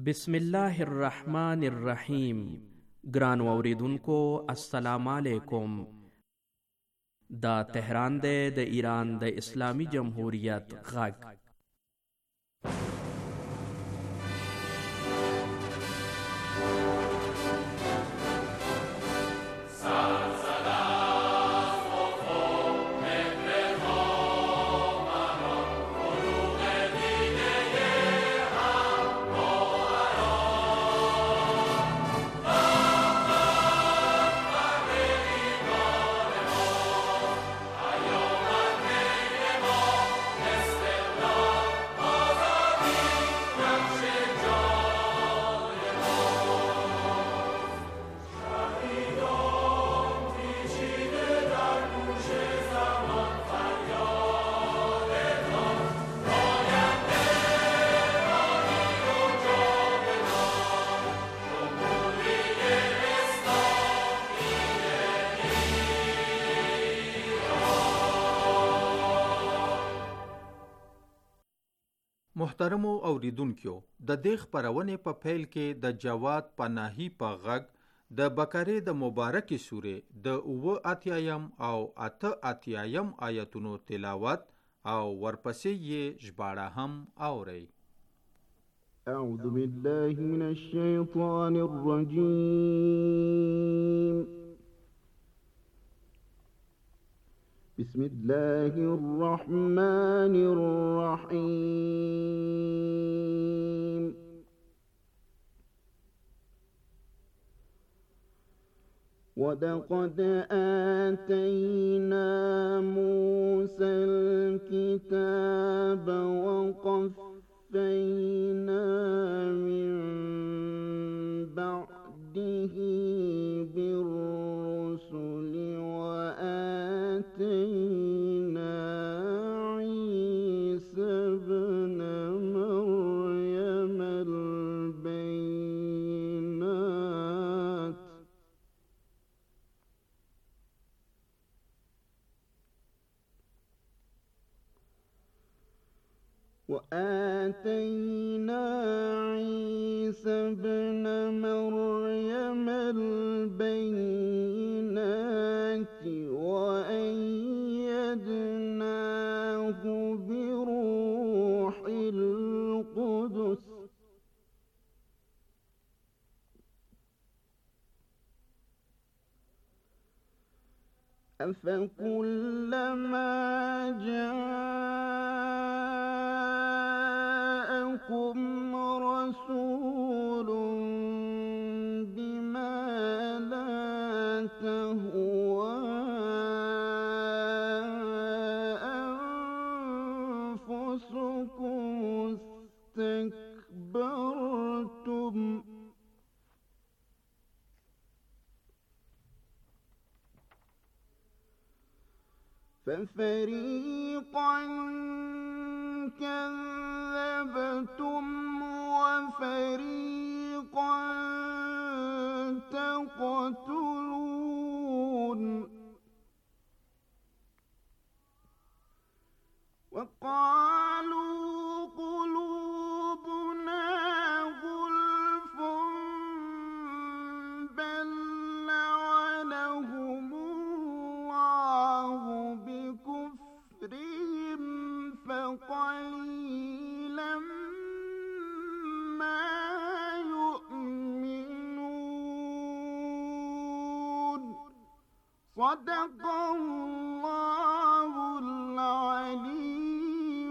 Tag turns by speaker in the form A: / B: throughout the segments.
A: بسم الله الرحمن الرحیم. ګران اوریدونکو السلام علیکم. دا تهران دی د ایران د اسلامی جمهوریت غږ.
B: محترمو اوریدونکو، د دې خپرونې په پیل کې د جواد پناهي په غږ د بقرې د مبارکې سورې د 88 او 88 آیتونو تلاوت او ورپسې یې ژباړه هم اورئ.
C: اعوذ بالله من الشیطان الرجیم. بسم الله الرحمن الرحيم. ولقد آتينا موسى الكتاب وقفينا من بعده بالرسل وآتينا عيسى ابن مريم البينات وأيدناه بروح القدس أفكلما جاءكم رسول بما لا تهوى أنفسكم استكبرتم ففريقا كذبتم وفريقا تقتلون. وقالوا قلوبنا غلف بل لعنهم الله بكفرهم فقليلا ما يؤمنون. صدق الله العلي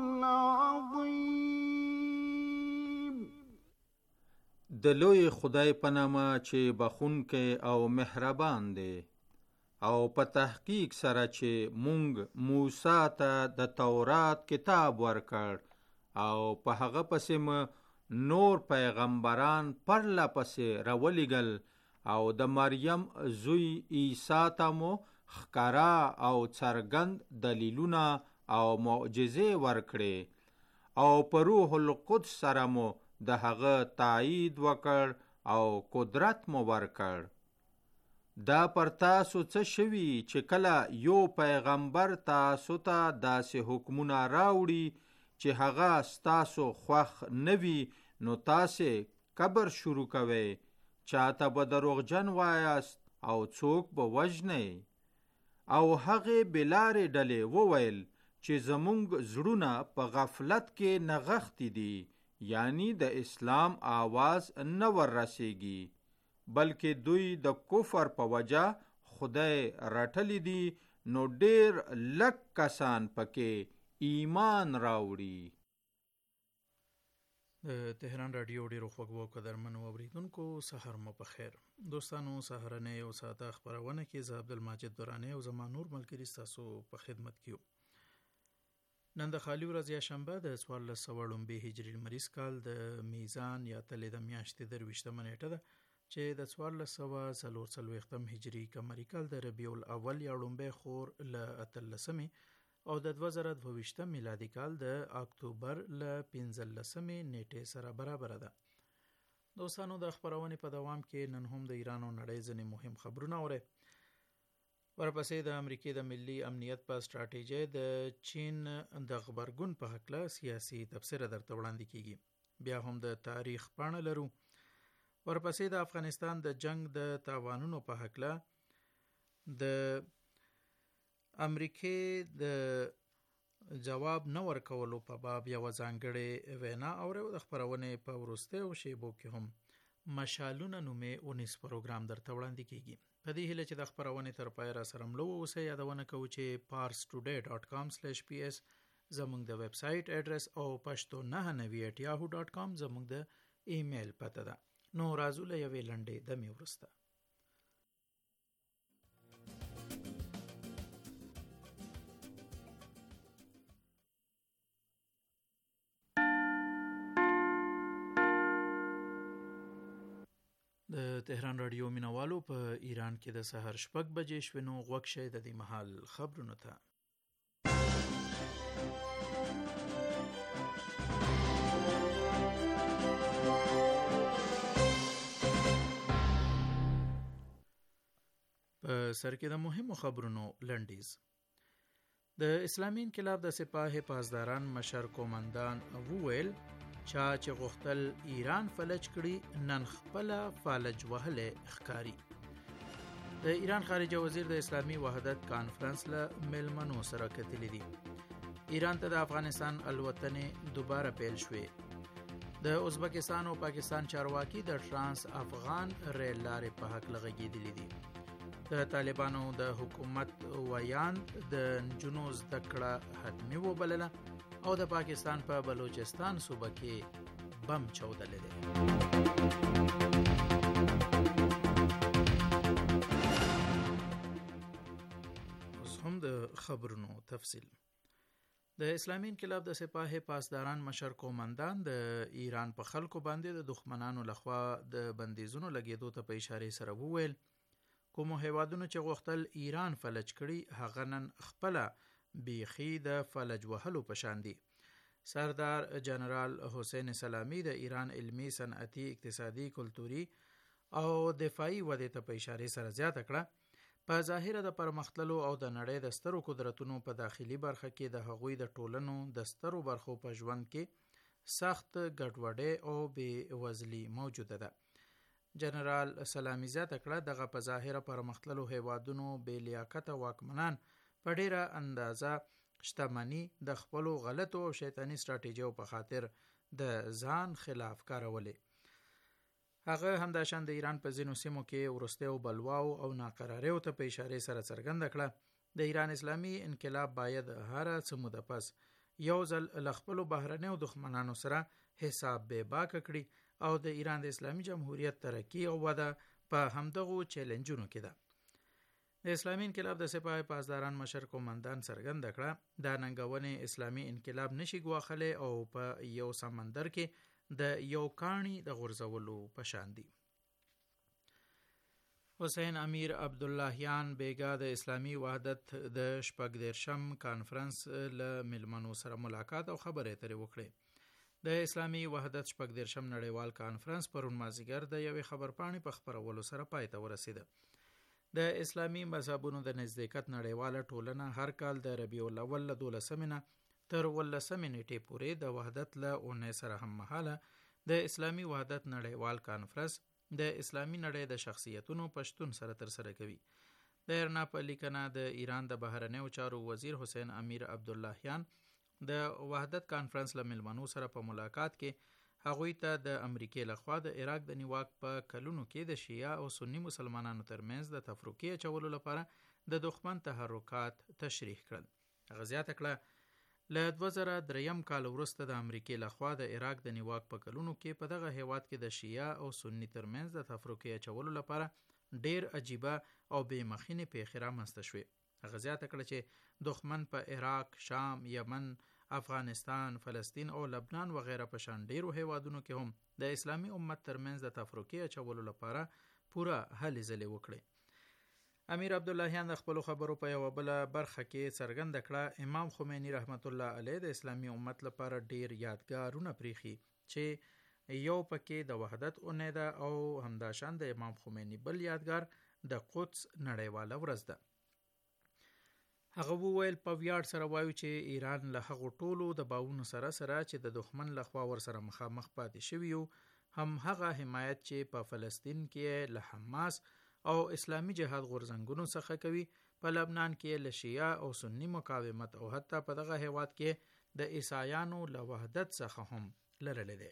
C: العظيم.
B: د لوی خدای په نامه چې بخښونکی او مهربان دی، او په تحقیق سره چې مونږ موسی ته د تورات کتاب ورکړ او په هغه پسې مو نور پیغمبران پرله پسې راولېږل او د مریم زوی عیسی ته مو ښکاره او څرګند دلیلونه او معجزې ورکړې او په روح القدس سره مو د هغه تایید وکړ او قدرت مو ورکړ. دا پر تاسو څه شوي چې کله یو پیغمبر تاسو ته داسې حکمونه راوړي چې هغه ستاسو خوښ نه وي، نو تاسې کبر شروع کوئ، چاته به دروغجن وایاست او څوک به وژنئ. او هغې بلارې ډلې وویل چې زمونږ زړونه په غفلت کې نغښتي دي، یعنی د اسلام آواز نه ور رسیږي، بلکې دوی د کفر په وجه خدای رټلی دي، نو ډیر لږ کسان پکې ایمان راوړي.
D: د تهران رادیو ډیرو خوږو او قدرمنو اوریدونکو سحر مو په خیر. دوستانو سحرنه یو ساعته خبرونه کې زه عبدالماجد دورانی او زما نور ملګری تاسو په خدمت کې یو. نن د خالی ورځ یا شنبه د 1400 هجری لمریز کال د میزان یا تلې د میاشتې 23 نیټه ده چې د 1440 هجری قمری کال د ربیع الاول یا لومبه خور ل 13 او د 2022 میلادي کال د اکتوبر ل 15 نیټه سره برابر ده. دوستانو د خبرونه په دوام کې نن هم د ایران او نړۍ ځینې مهم خبرونه اوري. ورپسې د امریکای د ملي امنیت په ستراتیژي د چین د خبرګون په حق له سیاسي تفسیر درته وړاندې کیږي. بیا هم د تاریخ پاڼه لرو. ورپسې د افغانستان د جنگ د تاوانونو په حق له د امریکای د جواب نه ورکولو په باب یو ځانګړی وینا اورو. د خبرونه په ورسته او شیبو کې هم مشالونه نومې 19 پروګرام درته وړاندې کیږي. په دې هیله چې د خبرونه تر پای را سره ملو اوسه یادونه کوو چې parstoday.com/ps زموږ د ویب سټ اډرس او pashto990@yahoo.com زموږ د ایمیل پته ده. نو راځو له یوې لنډې د میورسته. د تهران رادیو مینوالو په ایران کې د سحر 6 بجې شوینو غوښ شي د دې محل خبرونه ته. په سر کې د مهمو خبرونو لنډیز. د اسلامي انقلاب د سپاه پاسداران مشر کومندان وویل چا چې غوښتل ایران فلج کړي نن خپل فالج وهله ښکاری. د ایران خارجه وزیر د اسلامي وحدت کانفرنس له ملمنو سره کتلی دي. ایران ته د افغانستان الوتنې دوباره پیل شوې. د ازبکستان او پاکستان چارواکي د ترانس افغان ریل لارې په حق لغږیدلې دي. د طالبانو د حکومت ویان د نجونو زده کړه حتمي وبلله او د پاکستان په بلوچستان صوبه کې بم چودلې ده. اوس هم د خبرونو تفصیل. د اسلامي انقلاب د سپاه پاسداران مشر کومندان د ایران په خلکو باندې د دښمنانو لخوا د بندیزونو لګیدو ته په اشاره سره وویل کوم هیوادونو چې غوښتل ایران فلج کړي هغه نن خپل بیخي د فلج وهلو پشان دي. سردار جنرال حسین سلامی د ایران علمی صنعتي اقتصادي کلتوري او دفاعي ودې ته په اشاره سره زیاته کړه په ظاهره د پرمختللو او د نړۍ د سترو قدرتونو په داخلي برخه کې د هغوی د ټولنو د سترو برخو په ژوند کې سخت ګډوډي او بې وزلي موجوده ده. جنرال سلامی زیاته کړه دغه په ظاهره پرمختللو هیوادونو بې لیاقته واکمنان په ډیره اندازه شتمني د خپلو غلطو او شیطانی ستراتیژیو په خاطر د ځان خلاف کارولې. هغه همداشان د ایران په ځینو سیمو کې ورستیو بلواو او ناقراریو ته په اشاره سره څرګنده کړه د ایران اسلامي انقلاب باید هر څه موده پس یو ځل له خپلو بهرنیو دښمنانو سره حساب به باک کړي او د ایران د اسلامي جمهوریت ترقی او وده په همدغو چیلنجونو کې ده. د اسلامي انقلاب د سپاه پاسداران مشر کومندان څرګنده کړه دا ننګونې اسلامي انقلاب نشي ګواښلی او په یو سمندر کې د یو کاڼي د غورځولو په شان دي. حسین امیر عبداللهیان بیگا د اسلامي وحدت د 14 کانفرنس له ملمنو سره ملاقات او خبرې اترې وکړې. د اسلامي وحدت 14 نړیوال کانفرنس پرون مازیګر د یوې خبرپاڼې په خپرولو سره پای ته ورسېده. د اسلامي مذهبونو د نزدېکت نړیواله ټولنه هر کال د ربیع الاول له 12 تر 18 نیټې پورې د وحدت له اونۍ سره هم مهاله د اسلامي وحدت نړیوال کانفرنس د اسلامي نړۍ د شخصیتونو پښتون سره ترسره کوي. د ایرنا په لیکنه د ایران د بهرنیو چارو وزیر حسین امیر عبداللهیان د وحدت کانفرنس له ملمنو سره په ملاقات کې هغوی ته د امریکای لخوا د عراق د نیواک په کلونو کې د شیعه او سنی مسلمانانو ترمنځ د تفرقې اچولو لپاره د دښمن تحرکات تشریح کړل. هغه زیاته کړه له 2003 کال وروسته د امریکای لخوا د عراق د نیواک په کلونو کې په دغه هیواد کې د شیعه او سنی ترمنځ د تفرقې اچولو لپاره ډیر عجیبه او بې مخینې پیښې رامنځته شوې. هغه زیاته کړه چې دښمن په عراق، شام، یمن، افغانستان، فلسطین او لبنان وغیره په شان ډیرو هیوادونو کې هم د اسلامي امت ترمنځ د تفرقې اچولو لپاره پوره هلې ځلې وکړي. امیر عبداللهیان د خپلو خبرو په یوه بله برخه کې څرګنده کړه امام خمینی رحمت الله علیه د اسلامي امت لپاره ډیر یادګارونه پریښي چې یو پکې د وحدت اونۍ ده او همداشان د امام خمینی بل یادګار د قدس نړیواله ورځ ده. هغه وویل په ویاړ سره وایو چې ایران له هغو ټولو د باورونو سره چې د دښمن لخوا ورسره مخامخ پاتې شوي یو هم هغه حمایت چې په فلسطین کې له حماس او اسلامي جهاد غورځنګونو څخه کوي، په لبنان کې له شیعه او سنی مقاومت او حتی په دغه هیواد کې د عیسایانو له وحدت څخه هم لرلی دی.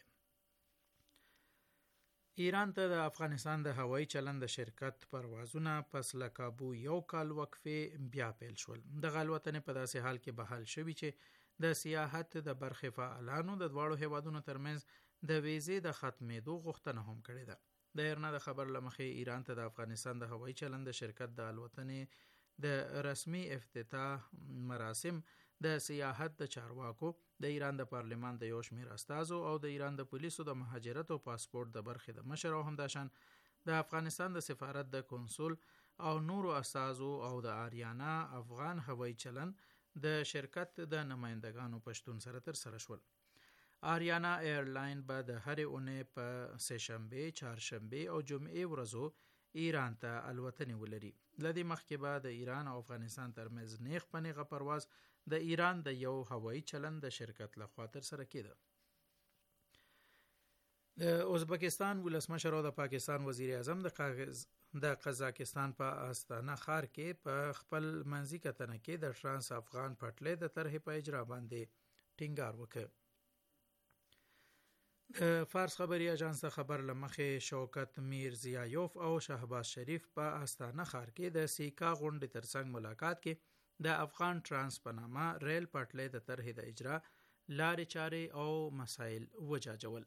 D: ایران ته د افغانستان د هوایي چلند د شرکت پروازونه پس له کابو یو کال وقفې بیا پیل شول. دغه الوتنې په داسې حال کې بحال شوي چې د سیاحت د برخې فعالانو د دواړو هیوادونو ترمنځ د ویزې د ختمېدو غوښتنه هم کړې ده. د ایرنا د خبر له مخې ایران ته د افغانستان د هوایي چلند د شرکت د الوتنې د رسمي افتتاح مراسم د سیاحت د چارواکو، د ایران د پارلمان د یو شمېر استازو او د ایران د پولیسو د مهاجرت او پاسپورت د برخې د مشر او همداشان د افغانستان د سفارت د کنسول او نورو استازو او د آریانا افغان هوایي چلند د شرکت د نمایندګانو پښتون سره ترسره شول. آریانا ایرلاین به د هرې اونۍ په سهشنبه، چهارشنبه او جمعې ورځو ایران ته الوتنې ولري. له دې مخکې به د ایران او افغانستان ترمنځ نیغ په نیغه پرواز د ایران د یو هوایي چلند د شرکت لخوا ترسره کېده. د ازبکستان ولسمشر او د پاکستان وزیر اعظم د قزاقستان په آستانه ښار کې په خپل منځي کتنه کې د ټرانس افغان پټلۍ د طرحې په اجرا باندې ټینګار وکړ. د فارس خبري اژانس د خبر له مخې شوکت میرزیایوف او شهباز شریف په آستانه ښار کې د سیکا غونډې ترڅنګ ملاقات کې د افغان ټرانس په نامه ریل پټلۍ د طرحې د اجرا لارې چارې او مسایل وجاجول.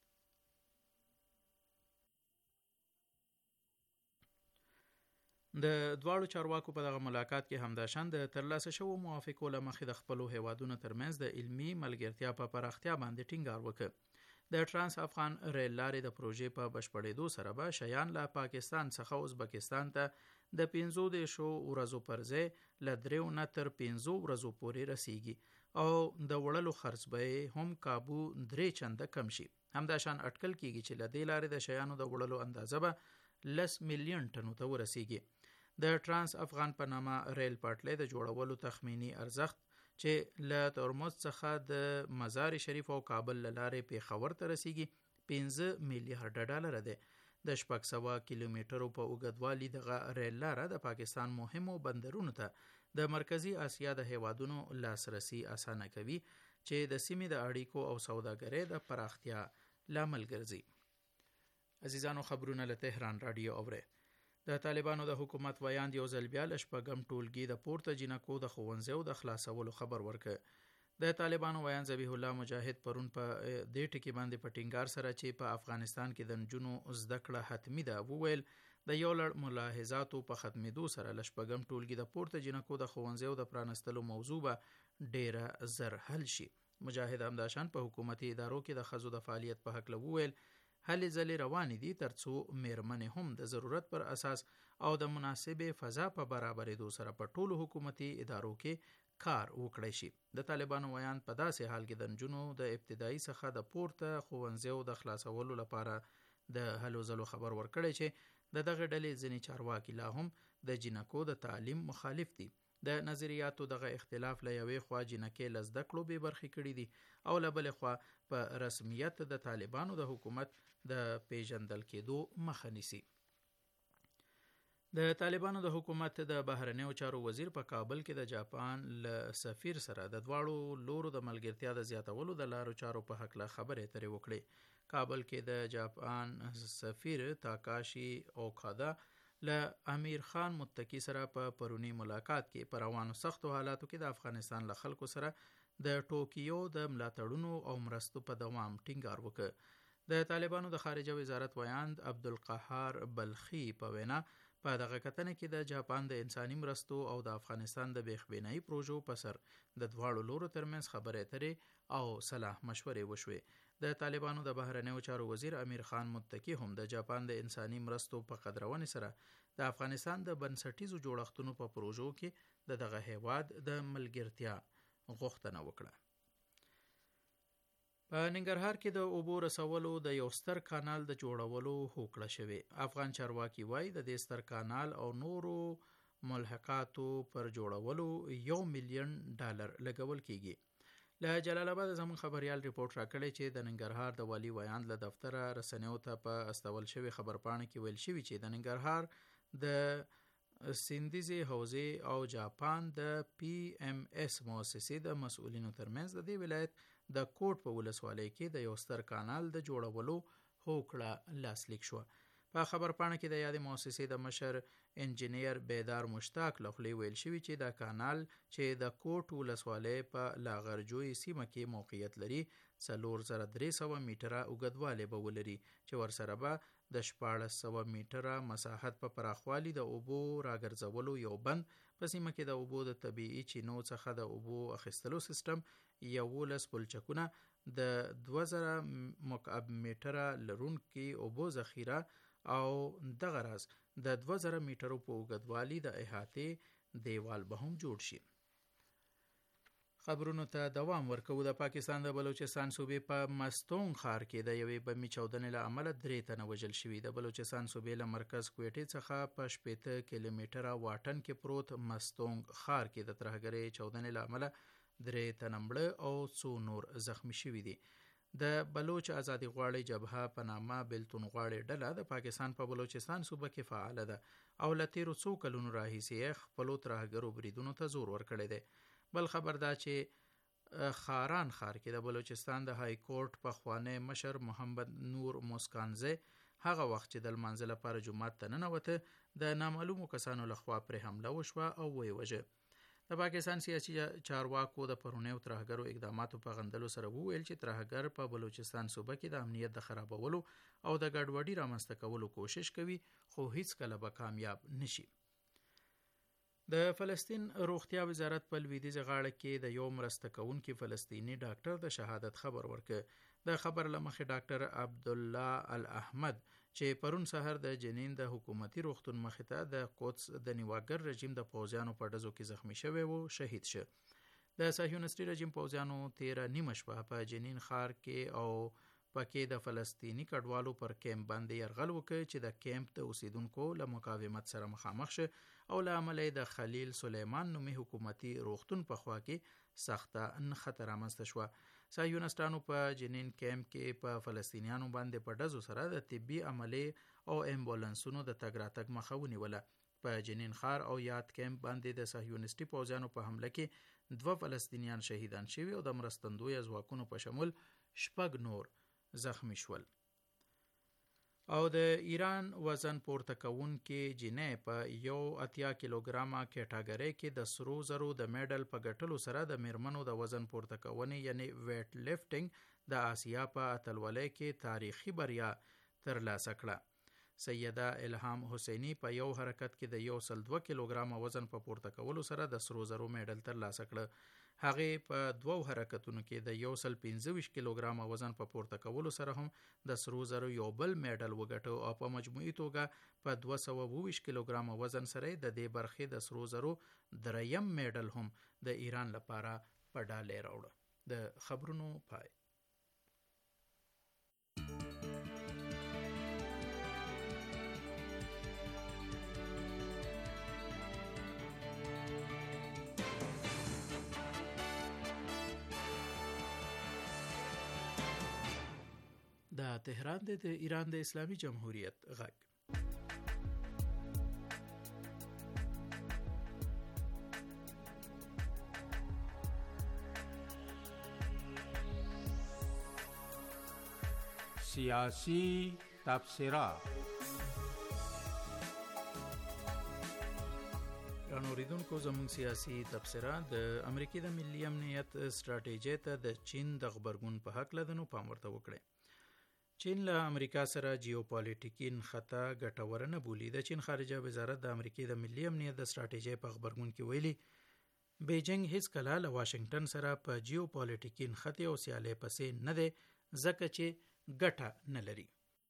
D: د دواړو چارواکو په دغه ملاقات کې همداشان د ترلاسه شوو موافقو له مخې د خپلو هیوادونو ترمنځ د علمي ملګرتیا په پراختیا باندې ټینګار وکړ. د ټرانس افغان ریل لارې د پروژې په بشپړېدو سره به شیان له پاکستان څخه ازبکستان ته د 15 ورځو پر ځای له 3 نه تر 15 ورځو پورې رسیږي او د وړلو خرڅ به هم کابو 3 چنده کم شي. همداشان اټکل کیږي چې له دې لارې د شیانو د وړلو اندازه به 10 میلیون ټنو ته ورسیږي. د ټرانس افغان په نامه ریل پټلۍ د جوړولو تخمینی ارزښت چې له ترمز څخه د مزار شریف او کابل لارې پیښور ته رسیږي 15 میلیارډ ډالر دی. د 600 کیلومترو په اوږدوالي دغه ریل لاره د پاکستان مهمو بندرونو ته د مرکزی آسیا د هیوادونو لاسرسي اسانه کوي چې د سیمې د اړیکو او سوداګرۍ د پراختیا لامل ګرځي. عزیزانو خبرونه له تهران رادیو اوره. د طالبانو د حکومت ویاند یو ځل بیا له شپږم ټولګي د پورته جنکو د ښوونځیو د خلاصولو خبر ورکړ. د طالبانو ویاند ذبیح الله مجاهد پرون په دې ټکي باندې په ټینګار سره چې په افغانستان کې د نجونو زده کړه حتمي ده وویل د یو لړ ملاحظاتو په ختمېدو سره له شپږم ټولګي د پورته جنکو د ښوونځیو د پرانستلو موضوع به ډیره زر حل شي. مجاهد همداشان په حکومتي ادارو کې د ښځو د فعالیت په هکله وویل هلې ځلې روانې دي ترڅو میرمنې هم د ضرورت پر اساس او د مناسبې فضا په برابرېدو سره په ټولو حکومتي ادارو کې کار وکړی شي. د طالبانو ویاند په داسې حال کې د نجونو د ابتدایي څخه د پورته ښوونځیو د خلاصولو لپاره د هلو ځلو خبر ورکړی چې د دغه ډلې ځینې چارواکي لا هم د جنکو د تعلیم مخالف دي. د نظریاتو دغه اختلاف له یوې خوا جنکې له زده کړو بې برخې کړي دي او له بلې خوا په رسمیت د طالبانو د حکومت د پیژندل کېدو مخه نیسي. د طالبانو د حکومت د بهرنیو چارو وزیر په کابل کې د جاپان له سفیر سره د دواړو لورو د ملګرتیا د زیاتولو د لارو چارو په هکله خبرې اترې وکړې. کابل کې د جاپان سفیر تاکاشي اوکادا له امیر خان متکی سره په پرونی ملاقات کې په روانو سختو حالاتو کې د افغانستان له خلکو سره د ټوکیو د ملاتړونو او مرستو په دوام ټینګار وکړ. د طالبانو د خارجه وزارت ویاند عبدالقهار بلخي په وینا په دغه کتنه کې د جاپان د انساني مرستو او د افغانستان د بېخبینایي پروژو په سر د دواړو لورو ترمنځ خبرې اترې او صلاح مشورې وشوې. د طالبانو د بهرنیو چارو وزیر امیر خان متکی هم د جاپان د انساني مرستو په قدرونې سره د افغانستان د بنسټیزو جوړښتونو په پروژو کې د دغه هیواد د ملګرتیا غوښتنه وکړه. په ننګرهار کې د اوبو رسولو د یو ستر کانال د جوړولو هوکړه شوې. افغان چارواکي وایي د دې ستر کانال او نورو ملحقاتو پر جوړولو $1 ملیون لګول کیږي. له جلال آباد زموږ خبريال ریپورت راکړی چې د ننګرهار د والي ویاند له دفتره رسنیو ته په استول شوی خبرپاڼه کې ویل شوی چې د ننګرهار د سیندیزي حوزې او جاپان د PMS مؤسسې د مسؤلینو ترمنځ د دې ولایت د کوټ په ولسوالۍ کې د یو ستر کانال د جوړولو هوکړه لاسلیک شوه. په خبرپاڼه کې د یادې مؤسسې د مشر انجینیر بیدار مشتاق له خولې ویل شوي چې دا کانال چې د کوټ ولسوالۍ په لاغرجوی سیمه کې موقعیت لري 4300 میټره اوږدوالی به ولري چې ورسره به د 1400 میټره مساحت په پراخوالي د اوبو راګرځولو یو بند په سیمه کې د اوبو د طبیعي چینو څخه د اوبو اخیستلو سیستم 11 پلچکونه د 2000 مکعب میټره لرونکي اوبو ذخیره او دغه راز د 2000 میټرو په اوږدوالي د احاطې دیوال به هم جوړ شي. خبرونو ته دوام ورکوو. د پاکستان د بلوچستان صوبې په مستونګ ښار کې د یوې بمي چاودنې له امله 3 تنه وژل شوي. د بلوچستان صوبې له مرکز کویټې څخه په 80 کیلومتره واټن کې پروت مستونګ ښار کې د ترهګرۍ چاودنې له امله 3 تنه مړه او 2 نور زخمی شوي دي. د بلوچ آزادي غواړي جبهه په نامه بلتون غواړي ډله د پاکستان په بلوچستان صوبه کې فعاله ده او له تیرو 2 کلونو راهیسې خپلو ترهګرو بریدونو ته زور ورکړی دی. بل خبر دا چې خاران ښار کې د بلوچستان د های کورټ پخوانی مشر محمد نور موسکانزی هغه وخت چې د لمانځه لپاره جومات ته ننوته د نامعلومو کسانو لخوا پرې حمله وشوه او ویې وژه. د پاکستان سیاسي چارواکو د پرونیو ترهګرو اقداماتو په غندلو سره وویل چې ترهګر په بلوچستان صوبه کې د امنیت د خرابولو او د ګډوډۍ رامنځته کولو کوشش کوي خو هیڅ کله به کامیاب نشي. د فلسطین روغتیا وزارت په لویدیځه غاړه کې د یو مرسته کوونکي فلسطیني ډاکټر د شهادت خبر ورکړ. د خبر له مخې ډاکټر عبدالله الاحمد چې پرون سحر د جنین د حکومتي روغتون مخې ته د قدس د نیواګر رژیم د پوځیانو په ډزو کې زخمی شوی و شهید شه. د صهیونیستي رژیم پوځیانو 13 نیمه شپه په جنین ښار کې او پکې د فلسطیني کډوالو پر کیمپ باندې یرغل وکړ چې د کیمپ د اوسیدونکو له مقاومت سره مخامخ شه او له امله د خلیل سلیمان نومي حکومتي روغتون په خوا کې سخته خطر رامنځته شوه. صهیونیستانو په جنین کیمپ کې په فلسطینیانو باندې په ډزو سره د طبي عملې او امبولانسونو د تګ راتګ مخه ونیوله. په جنین ښار او یاد کیمپ باندې د صهیونیستي پوځیانو په حمله کې 2 فلسطینیان شهیدان شوي او د مرستندوی ځواکونو په شمول 6 نور زخمی شول. او د ایران وزن پورته کوونکي جینۍ په 80 کیلوګرامه کټاګورۍ کې د سرو زرو د میډل په ګټلو سره د میرمنو د وزن پورته کونې یعنی ویټ لیفټینګ د آسیا په اتلولۍ کې تاریخي بریا ترلاسه کړه. سیده الهام حسینی په یو حرکت کې د 102 کیلوګرامه وزن په پورته کولو سره د سرو زرو میډل ترلاسه کړه. هغه په 2 حرکتونو کې د 125 کیلوګرامه وزن په پورته کولو سره هم د سرو زرو یو بل میډل وګټو او په مجموعي توګه په 220 کیلوګرامه وزن سره د دې برخې د سرو زرو دریم میډل هم د ایران لپاره په ډالۍ راوړ. د خبرونو پای. دا تهران د ایران د اسلامي جمهوریت غږ.
B: سیاسی تبصره.
D: اوریدونکو زموږ سیاسي تبصره د امریکای د ملي امنیت ستراتیژي ته د چین د خبرګون په حق لدنو پام ورته وکړي. چین له امریکا سره جیوپالیټیکي نښته ګټور نه بولي. د چین خارجه وزارت د امریکای د ملي امنیت د ستراتیژي په خبرګون کې ویلي بیجینګ هیڅ کله له واشنگټن سره په جیوپالیټیکي نښته او سیالي پسې نه دی ځکه چې ګټه نه لري.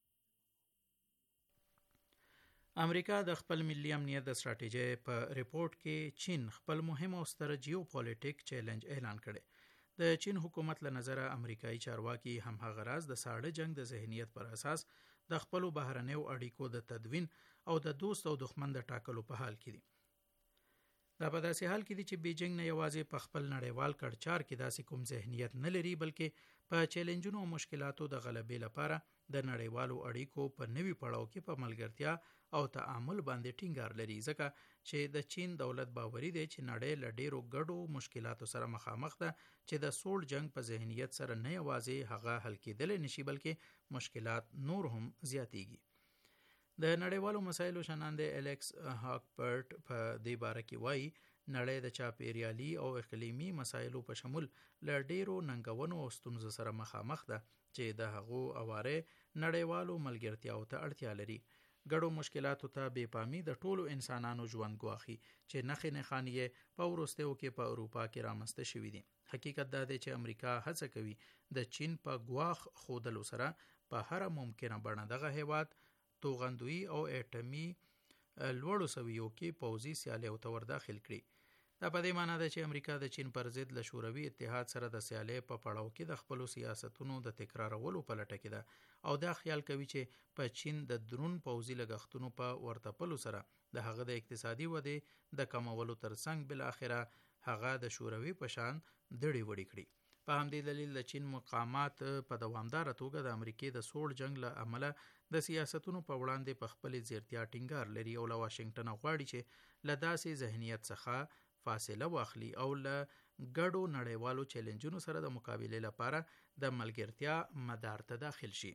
D: امریکا د خپل ملي امنیت د ستراتیژي په ریپورت کې چین خپل مهم او ستر جیوپالیټیک چیلنج اعلان کړي. د چین حکومت له نظره امریکایي چارواکي هم هغه راز د ساړه جنگ د ذهنیت پر اساس د خپل بهرنیو اړیکو د تدوین او د دوست او دښمن د ټاکلو په حال کې دي. دا په داسې حال کې دي چې بیجینګ نه یوازې په خپل نړیوال کړچار کې داسې کوم ذهنیت نه لري بلکې په چیلنجونو او مشکلاتو د غلبې لپاره د نړیوالو اړیکو په نوي پړاو کې په ملګرتیا او تعامل باندې ټینګار لري ځکه چې د چین دولت باوري دی چې نړۍ له ډیرو ګډو مشکلاتو سره مخامخ ده چې د سوړ جنگ په ذهنیت سره نه یوازې هغه حل کېدل نشي بلکې مشکلات نور هم زیاتېږي. د نړیوالو مسایلو شناند الیکس هاکپرټ په دې باره کې وایي نړۍ د چاپیریالي او اقلیمي مسایلو په شمول له ډیرو ننګونو او ستونزو سره مخامخ ده چې د هغو اواره نړیوالو ملګرتیاو ته اړتیا لري. ګډو مشکلاتو ته بې پامي د ټولو انسانانو ژوند ګواخي چې نښې نښانې په وروستیو کې په اروپا کې رامنځته شوي دي. حقیقت دا دی چې امریکا هڅه کوي د چین په ګواښ ښودلو سره په هره ممکنه بڼه دغه هیواد توغندوی او اټومي لوړو سویو کې پوځي سیالیو ته ورداخل کړي. دا په دې معنی ده چې امریکا د چین پر ضد له شوروي اتحاد سره د سیالۍ په پړاو کې د خپلو سیاستونو د تکرارولو په لټه کې ده او دا خیال کوي چې په چین د درون پوځي لګښتونو په ورتپلو سره د هغه د اقتصادي ودې د کمولو ترڅنګ بل اخره هغه د شوروي په شان دړې وړې کړي. په همدې دلیل د چین مقامات په دوامدار توګه د امریکای د سوړ جنگ له امله د سیاستونو په وړاندې په خپل ځیرتیا ټینګار لري او له واشنگټن غواړي چې له داسې ذهنیت څخه فاصله واخلي او له ګډو نړیوالو چیلنجونو سره د مقابلې لپاره د ملګرتیا مدار ته داخل شي.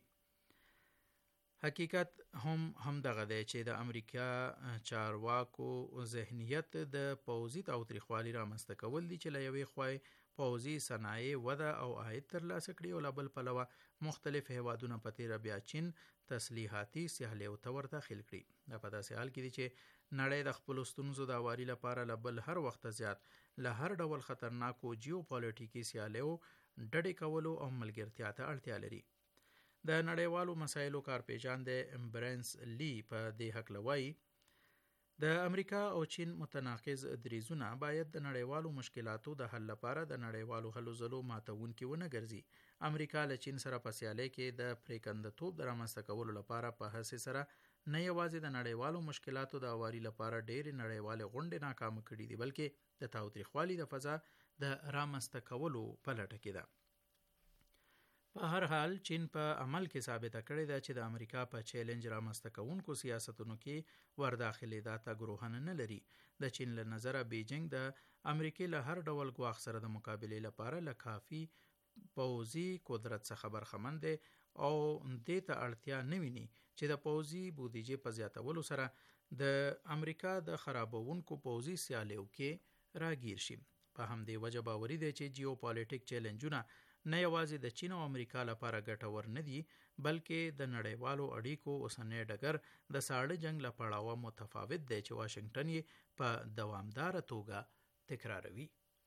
D: حقیقت هم دغه دی چې د امریکا چارواکو ذهنیت د پوځي تاوتریخوالي رامنځته کول دي چې له یوې خوا پوځي صنایع وده او عاید ترلاسه کړي او له بل پلوه مختلف هیوادونه په تیره بیا چین تسلیحاتي سیالیو ته ورداخل کړي. دا په داسې حال کې دي چې نړۍ د خپلو ستونزو د هواري لپاره له بل هر وخت زیات له هر ډول خطرناکو جیوپالیټیکي سیالیو ډډې کولو او ملګرتیا ته اړتیا لري. د نړیوالو مسایلو کارپیژان د برنس لی په دې هکله وایي د امریکا او چین متناقض دریځونه باید د نړیوالو مشکلاتو د حل لپاره د نړیوالو هلو ځلو ماتونکي ونه ګرځي. امریکا له چین سره په سیالۍ کې د پریکندتوب د رامنځته کولو لپاره په هڅې سره نه یوازې د نړیوالو مشکلاتو د هواري لپاره ډېرې نړیوالې غونډې ناکامه کړي دي بلکې د تاوتریخوالي د فضا د رامنځته کولو په لټه کې ده. په هر حال چین په عمل کې ثابته کړې ده چې د امریکا په چیلنج رامنځته کوونکو سیاستونو کې ورداخلېدا تګروهنه نه لري. د چین له نظره بیجینګ د امریکای له هر ډول ګواښ سره د مقابلې لپاره له کافي پوځي قدرت څخه برخمن دی او دې ته اړتیا نه ویني چې د پوځي بودیجې په زیاتولو سره د امریکا د خرابونکو پوځي سیالیو کې راګیر شي. په همدې وجه باوري دی چې جیوپالیټیک چیلنجونه نه یوازې د چین او امریکا لپاره ګټور نه دي بلکې د نړیوالو اړیکو اوسنی ډګر د ساړه جنگ له پړاوه متفاوت دی چې واشنگټن یې په دوامداره توګه تکراروي.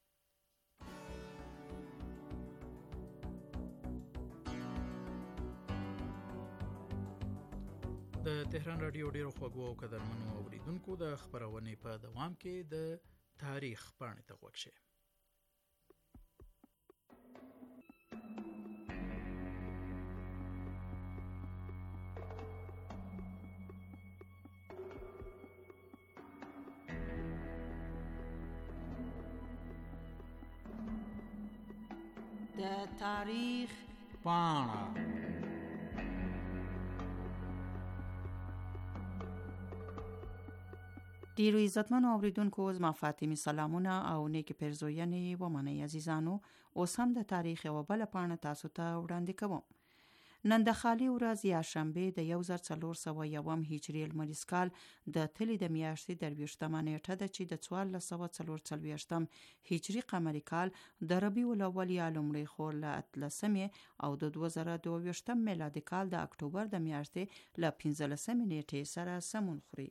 D: د تهران رادیو ډیرو خوږو او قدرمنو اوریدونکو د خبرونې په دوام کې د تاریخ پاڼې ته غوږ شئ.
E: د تاریخ پاڼه ډیرو عزتمنو اوریدونکو زما فاطمی سلامونه او نیکی پیرزوینې ومنئ عزیزانو. اوس هم د تاریخ یوه بله پاڼه تاسو ته وړاندې کوم. نن د خالی ورځ یا شنبه د 1401 هجري لمریز کال د تلې د میاشتې 23مه نیټه ده چې د 1444 هجري قمري کال د ربیع الاول یا لومړۍ خور له 13مې او د 2022 میلادي کال د اکتوبر د میاشتې له 15مې نیټې سره سمون خوري.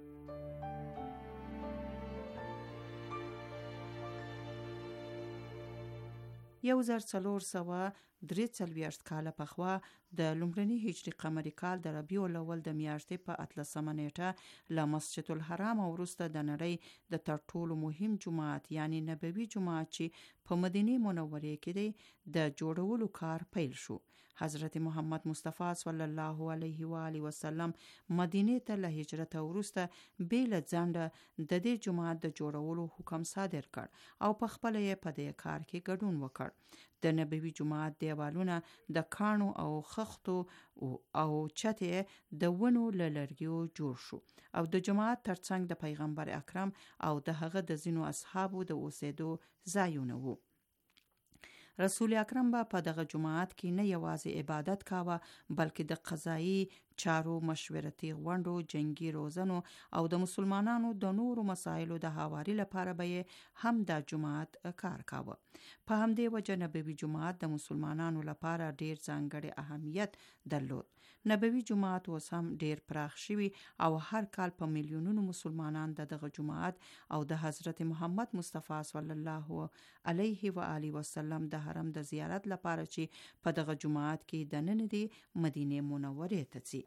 E: 1443 کاله پخوا د لومړني هجري قمري کال د ربیع الاول د میاشتې په 13مه نیټه له مسجد الحرام وروسته د نړۍ د تر ټولو مهم جماعت یعنی نبوي جماعت چې په مدینه منوره کې دی د جوړولو کار پیل شو. حضرت محمد مصطفی صلی الله علیه و آله وسلم مدینه ته له هجرت وروسته بیل ځنډه د دې جماعت د جوړولو حکم صادر کړ او په خپل یې په دې کار کې ګډون وکړ. د نبوي جماعت دیوالونه د کاڼو او خښتو او چته د ونو له لرګیو جوړ شو او د جماعت ترڅنګ د پیغمبر اکرم او د هغه د ځینو اصحابو د اوسېدو ځایونه وو. رسول اکرم په دغه جماعت کې نه یوازې عبادت کاوه بلکې د قضایي چارو مشورتي غونډو، جنگي روزنو او د مسلمانانو د نورو مسایلو د هواري لپاره به هم د جماعت کار کاوه. په همدې وجه نبوي جماعت د مسلمانانو لپاره ډیر ځانګړی اهمیت درلود. نبوي جماعت اوس هم ډیر پراخ شوی او هر کال په میلیونونو مسلمانان دغه جماعت او د حضرت محمد مصطفی صلی الله علیه و آله وسلم د حرم د زیارت لپاره چې په دغه جماعت کې د نن دی مدینه منوره ته ځي.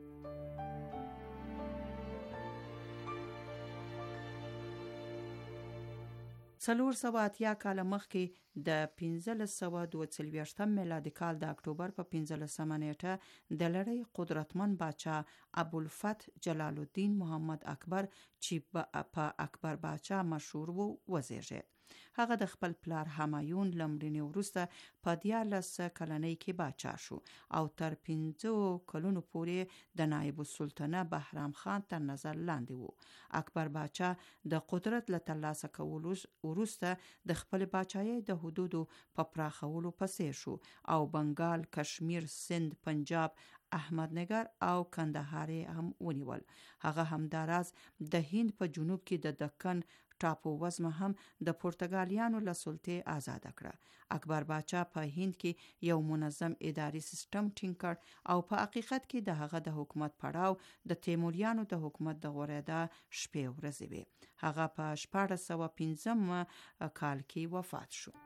E: څلور سوه اتیا کاله مخکې د 1542 میلادي کال د اکتوبر په 15مه نیټه د لړۍ قدرتمن باچا ابوالفتح جلال الدین محمد اکبر چې په اکبر باچا مشهور وو وزیږید. هغه د خپل پلار همایون لمړنی وروسته په 14 کلنۍ کې باچا شو او تر 15 کلونو پورې د نایب السلطنه بهرام خان تر نظر لاندې وو. اکبر باچا د قدرت له ترلاسه کولو وروسته د خپل باچایۍ د حدودو په پراخولو پسې شو او بنگال، کشمیر، سند، پنجاب، احمدنگر او کندهار هم ونیول. هغه همداراز د هند په جنوب کې د دکن ټاپو وزمه هم د پرتګالیانو له سلطې آزاد کړه. اکبر باچا په هند کې یو منظم اداري سیستم ټینګ کړ او په حقیقت کې د هغه د حکومت پړاو د تیموریانو د حکومت د غوړېدا شپې ورځې وې. هغه په 1415 کال کې وفات شو.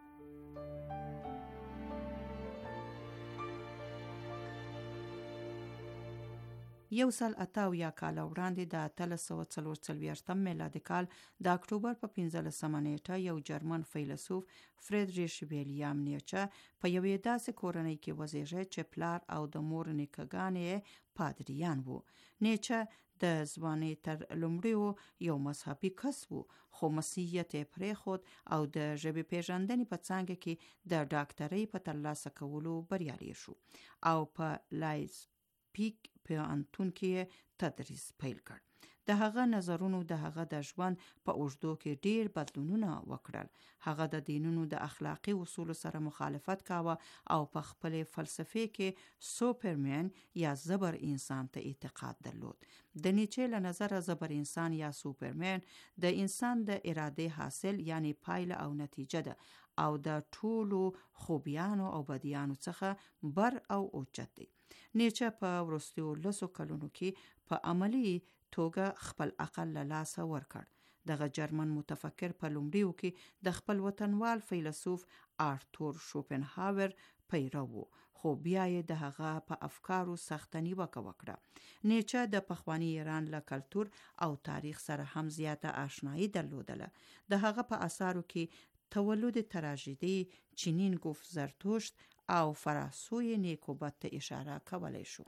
E: یو سل اتاویا کال وړاندې د 1344 میلادي کال د اکتوبر په 15مه نیټه یو جرمن فیلسوف فریدریش ویلیام نیچه په یوې داسې کورنۍ کې وزیږید چې پلار او د مور نیکه‌ګانې پادریان وو. نیچه د ځوانۍ تر لومړیو یو مذهبي کس وو خو مسیحیت یې پرېښود او د ژبې پیژندنې په څانګه کې د ډاکټرۍ په ترلاسه کولو بریالی شو او په لایپزیګ پوهنتون کې تدریس پیل کړ. د هغه نظرونو د هغه د ژوند په اوږدو کې ډیر بدلونونه وکړل. هغه د دینونو د اخلاقی اصولو سره مخالفت کاوه او په خپل فلسفه کې سوپرمن یا زبر انسان ته اعتقاد درلود. د نیچه له نظر زبر انسان یا سوپرمن د انسان د اراده حاصل یعنی پایله او نتیجه ده او د ټولو خوبیانو او بدیانو څخه بر او اوچت دی. نیچه په وروستیو 10 کلونو کې په عملی توګه خپل عقل له لاسه ورکړ. دغه جرمن متفکر په لومړیو کې د خپل وطنوال فیلسوف آرتور شوپنهاور پیرو وو خو بیا یې د هغه په افکارو سخته نیوکه وکړه. نیچه د پخوانی ایران له کلتور او تاریخ سره هم زیاته آشنایی درلودله. د هغه په اثارو کې تولد تراژدی، چینین گفت زرتشت او فراسوی نیکوبت ته اشاره کولای شو.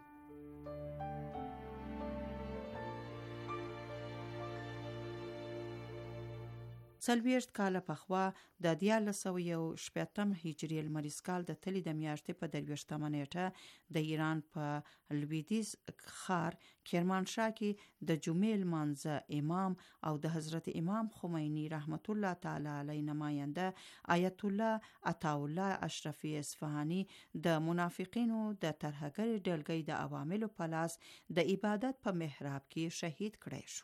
E: 40 کاله پخوا د 1961 هجري لمریز کال د تلې د میاشتې په 23 نیټه د ایران په لویدیځ ښار کرمانشاه کې د جمعې لمانځه امام او د حضرت امام خمینی رحمت الله تعالی علیه نماینده آیت الله عطاالله اشرفی اصفهانی د منافقینو د ترهګرۍ ډلګۍ د عواملو په لاس د عبادت په محراب کې شهید کړی شو.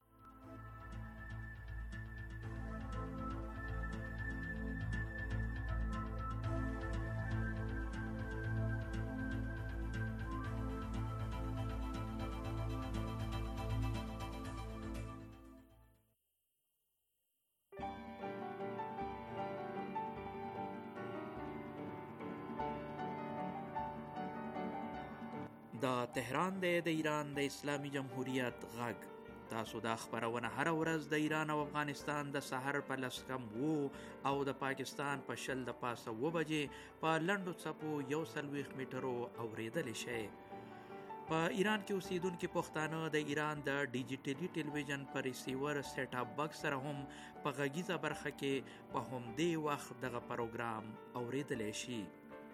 A: دا تهران دی د ایران د اسلامي جمهوریت غږ. تاسو دا خبرونه هر ورځ د ایران او افغانستان د سحر په 10:07 او د پاکستان په 10:05 بجې په لنډو څپو 140 میټرو اوریدلی شئ. په ایران کې اوسیدونکي پښتانه د ایران د ډیجیټلي ټلویزیون پر ریسیور سیټ اپ باکس سره هم په غږیزه برخه کې په همدې وخت دغه پروګرام اوریدلی شي.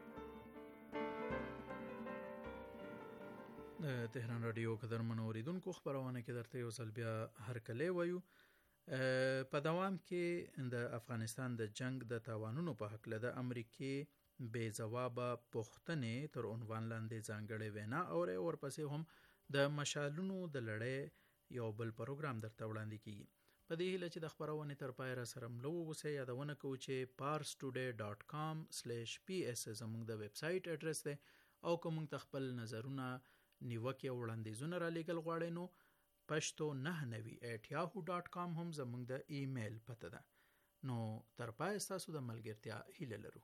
D: د تهران رادیو قدرمنو اوریدونکو خبرونه کې درته یو ځل بیا هرکلی وایو. په دوام کې د افغانستان د جنگ د تاوانونو په هکله د امریکې بې ځوابه پوښتنې تر عنوان لاندې ځانګړې وینا اورئ. ورپسې هم د مشالونو د لړۍ یو بل پروګرام درته وړاندې کیږي. په دې هیله چې د خبرونې تر پای را سره ملو اوسئ. یادونه کوو چې parstoday.com/ps زموږ د ویب سایټ اډرس دی او که موږ ته خپل نظرونه نیوکې او وړاندیزونه را لیږل غواړئ نو pashto99@yahoo.com هم زموږ د ایمیل پته ده. نو تر پای ستاسو د ملګرتیا هیله لرو.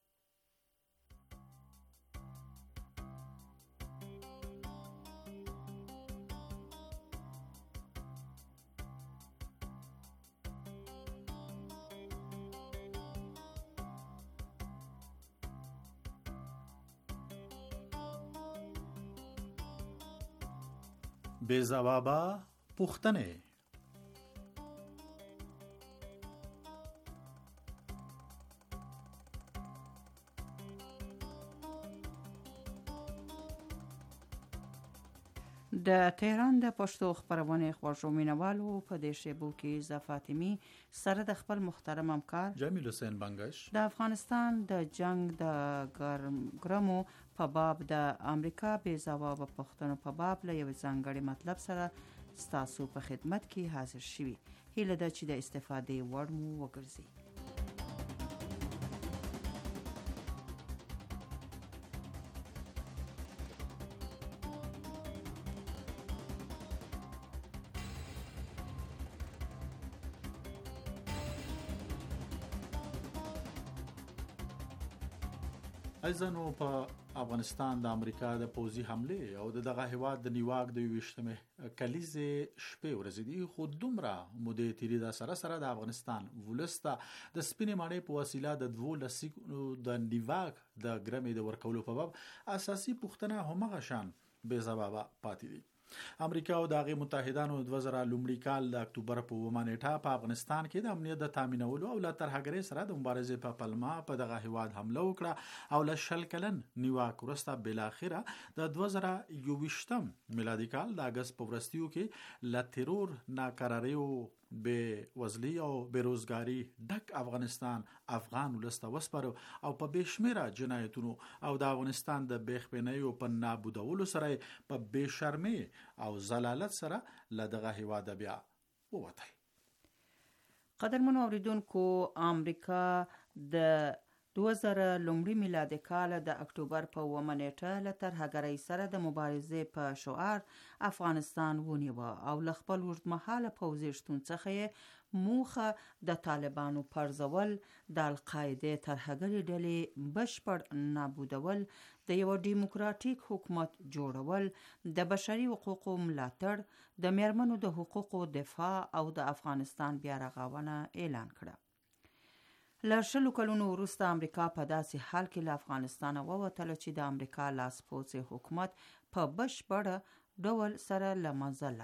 F: بې ځوابه پوښتنې.
E: د تهران د پښتو خبرونې خوږو مینوالو په دې شیبو کې زه فاطمی سره د خپل محترم همکار
F: جمیل حسین بنگش
E: د افغانستان د جنگ د ګرمو په باب د امریکا بې ځوابه پوښتنو په باب له یو ځانګړي مطلب سره ستاسو په خدمت کې حاضر شوي. هیله ده چې د استفادې وړ مو وګرځي.
F: ایزنو په افغانستان د امریکا د پوځي حمله او دغه هیواد د نیواک د 28مه کلیزې شپې ورځې دي، خو دومره مودې تیرې د سره د افغانستان ولسته د سپینې ماڼۍ په وسیله د 12 د نیواک د ګرمې د ورکولو په باب اساسي پوښتنه همغه شان بې ځوابه پاتې دي. امریکا او دغه متحدانو د 2000 لومړي کال د اکتوبر په 1 نیټه په افغانستان کې د امنیت د تامینولو او لا ترهګرۍ سره د مبارزې په پلمه په دغه هیواد حمله وکړه او له شل کلن نیواک وروسته بل اخره د 2021 میلادي کال د اگست په ورستیو کې ل ترور ناکراریو به وزلی او بیروزګاری ډک افغانستان افغان ولسته وسپارو او په بشمیره جنایتونو او د افغانستان د بیخبنیو په نابودولو سره په بشرمي او زلالت سره لدغه هیواد بیا ووتل.
E: قدرمنو اوریدونکو، امریکا د 2000 لومړي میلادي کال د اکتوبر په 1 نیټه له ترهګرۍ سره د مبارزې په شعار افغانستان ونیوه او له خپل اوږدمهاله پوځي شتون څخه موخه د طالبانو پرځول، د القاعده ترهګرۍ ډلې بشپړ نابودول، د یو ډیموکراتیک حکومت جوړول، د بشري حقوقو ملاتړ، د میرمنو د حقوقو دفاع او د افغانستان بیا رغونه اعلان کړه. له 10 کلونو وروسته امریکا په داسې حال کې له افغانستان ووتله چې د امریکا لاسپوڅی حکومت په بشپړ ډول سره له منځه لاړ.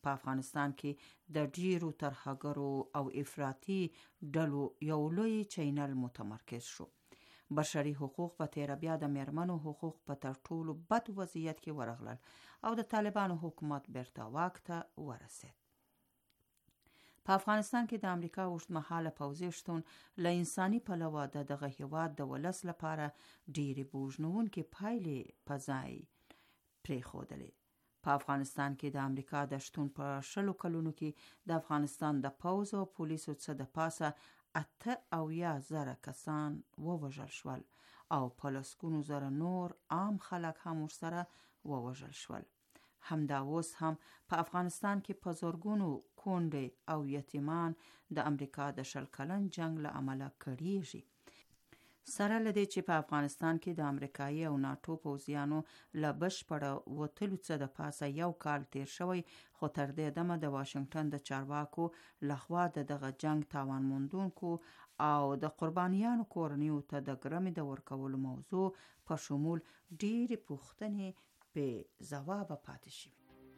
E: په افغانستان کې د ډیرو ترهګرو او افراطي ډلو یو لوی چینل متمرکز شو. بشري حقوق په تیره بیا د میرمنو حقوق په تر ټولو بد وضعیت کې ورغلل او د طالبانو حکومت بیرته واک ته ورسید. په افغانستان کې د امریکا اوږدمهاله پوځي شتون له انساني پلوه د دغه هیواد د ولس لپاره ډېرې بوژنونکې پایلې په ځای پرېښودلې. په افغانستان کې د امریکا د شتون په 20 کلونو کې د افغانستان د پوځ او پولیسو څخه د پاسه 88,000 کسان ووژل شول او په لسګونو زره نور عام خلک هم ورسره ووژل شول. همدا اوس هم په افغانستان کې په زرګونو کونډې او یتیمان د امریکا د 20 کلن جنگ له امله کړیږي. سره له دې چې په افغانستان کې د امریکایي او ناټو پوځیانو له بشپړه وتلو څخه د پاسه 1 کال تیر شوی، خو تر دې دمه د واشنگټن د چارواکو لخوا د دغه جنگ تاوان موندونکو او د قربانیانو کورنیو ته د ګرمې د ورکولو موضوع په شمول ډېرې پوښتنې په ځواب پاتې شوي.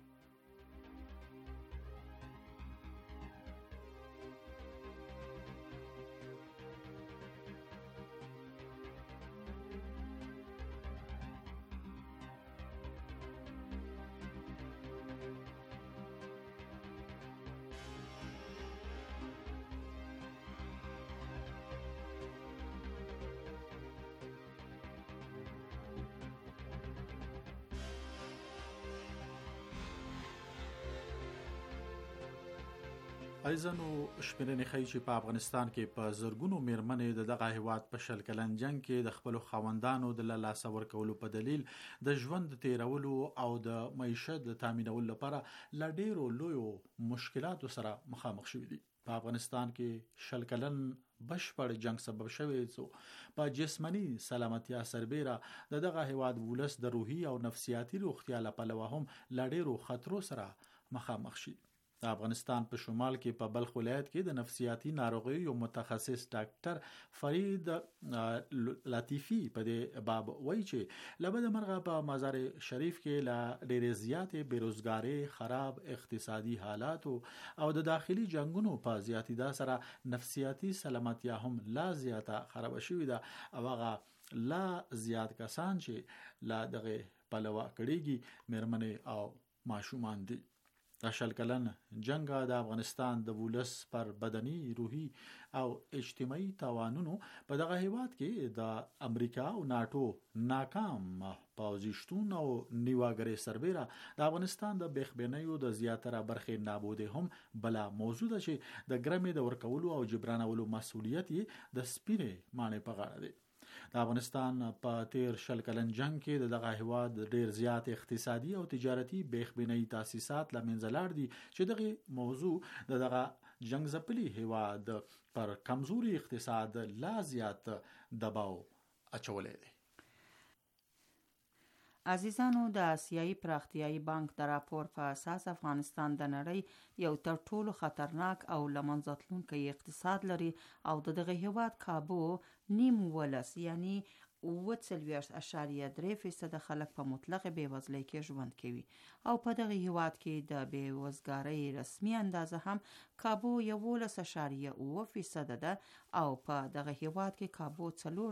F: ایزنو شمېرنې ښیي چې په افغانستان کې په زرګونو میرمنې د دغه هیواد په 20 کلن جنگ کې د خپلو خاوندانو د له لاسه ورکولو په دلیل د ژوند تیرولو او د معیشت د تامینولو لپاره له ډېرو لویو مشکلاتو سره مخامخ شوي دي. په افغانستان کې 20 کلن بشپړ جنگ سبب شوی څو په جسمانی سلامتیا سربیره د دغه هیواد ولس د روحي او نفسیاتي روغتیا له پلوه هم له ډېرو خطرو سره مخامخ شي. د افغانستان په شمال کې په بلخ ولایت کې د نفسیاتي ناروغیو یو متخصص ډاکټر فرید لطیفی په دې باب وایي چې لبد مرغه په مزار شریف کې لا ډېرې زیاتې بیروزګاری، خراب اقتصادي حالات او د داخلي جنگونو په زیاتیدا سره نفسیاتي سلامتیا هم لا زیاته خراب شوې ده او هغه لا زیات کسان چې لا دغه پلوه کړيږي میرمنې او ماشومان دي. د 20 کلن جنگ د افغانستان د ولس پر بدني، روحي او اجتماعي تاوانونو په دغه هیواد کې د امریکا او ناټو ناکام پوځي شتون او نیواګري سربیره د افغانستان د بېخبینیو د زیاتره برخې نابودې هم بلا موضوع ده چې د ګرمې د ورکولو او جبرانولو مسؤلیت یې د سپینې مانې په غاړه دی. د افغانستان په تیر 20 کلن جنگ کې دغه هیواد ډیر زیات اقتصادي او تجارتي بېخبینی تاسیسات لمنځه لاړ دي چې دغه موضوع دغه جنگ ځپلي هیواد پر کمزوري اقتصاد لا زیات دباو اچولې دي.
E: عزیزانو، د آسیایي پراختیایي بانک د راپور په اساس افغانستان د نړۍ یو تر ټولو خطرناک او لمنځه تلونکی اقتصاد لري او دغه هیواد کابو نیم ولس یعنی 40.3% خلک په مطلق بېوزلۍ کې ژوند کوي او په دغه هیواد کې د بېوزګارۍ رسمي اندازه هم کابو 11.7% ده او په دغه هیواد کې کابو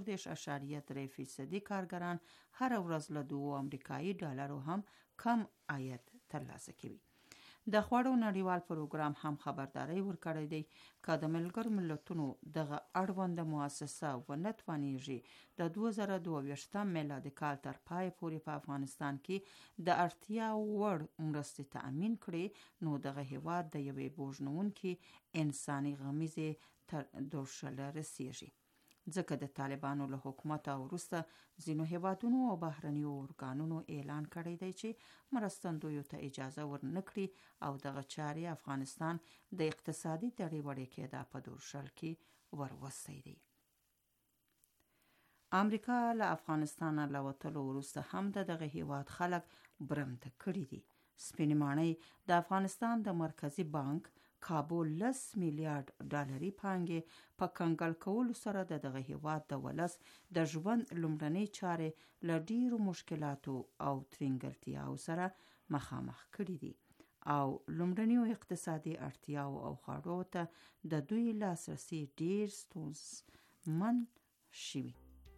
E: 4.3% کارګران هر ورځ له 2 امریکایي ډالرو هم کم عاید ترلاسه کوي. د خوړو نړیوال پروګرام هم خبرداري ورکړی دی که د ملګرو ملتونو دغه اړونده مؤسسه ونه توانیږي د 2022 میلادي کال تر پای پورې په افغانستان کې د اړتیا وړ مرستې تأمین کړي نو دغه هیواد د یوې بوژنونکې انساني غمیزې تر دوشله رسیږي. ځکه د طالبانو له حکومت وروسته ځینو هیوادونو او بهرنیو ارګانونو اعلان کړی دی چې مرستندویو ته اجازه ورنکړي او دغه چارې افغانستان د اقتصادي دړې کېدا په دورشل کې وروستی دی. امریکا له افغانستان له وتلو وروسته هم دغه هیواد خلک برمته کړي دي. سپینې ماڼۍ د افغانستان د مرکزی بانک کابو 10 میلیارډ ډالري پانګې په کنګل کولو سره دغه هیواد د ولس د ژوند لومړنۍ چارې له ډیرو مشکلاتو او ترنګلتیاو سره مخامخ کړي دي او لومړنیو اقتصادي اړتیاو او خواړو ته د دوی لاسرسي ډیر ستونزمن شوي.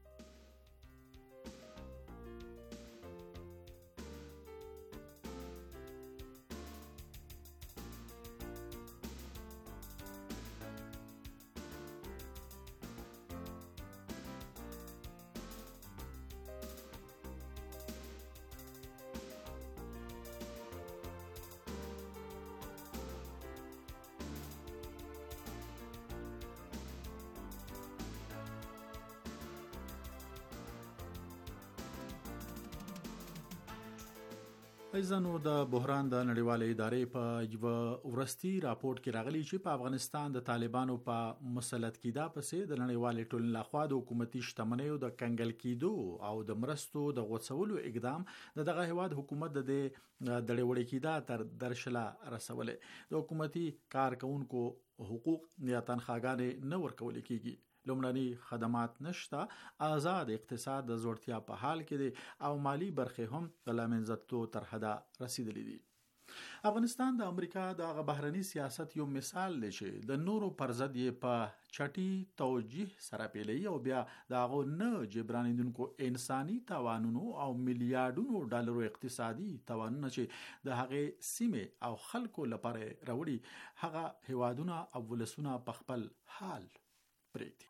F: ایزنو د بحران د نړیوالې ادارې په یو ورستي راپورټ کې راغلي چې په افغانستان د طالبانو په مسلط کېدا پسې د نړیوالې ټولنې لخوا د حکومتي شتمنیو د کنګل کېدو او د مرستو د غوڅولو اقدام دغه هیواد حکومت د دړې کېدا تر درشله رسولې. د حکومتي کارکونکو حقوق یا تنخواګانې نه ورکول کېږي. لومړني خدمات نشته، آزاد اقتصاد د زوړتیا په حال کې دی او مالی برخه هم د لامنځتو تر حده رسیدلې دي. افغانستان د امریکا د بهرنی سیاست یو مثال دی چې د نورو پر ضد یې په چټي توجیه سره پیلي او بیا د هغو نه جبرانیدونکو انساني توانونو او میلیارډونو ډالرو اقتصادي توانونه چې د هغې سیمې او خلکو لپاره راوړي هغه هیوادونه او ولسونه په خپل حال پرېږدي.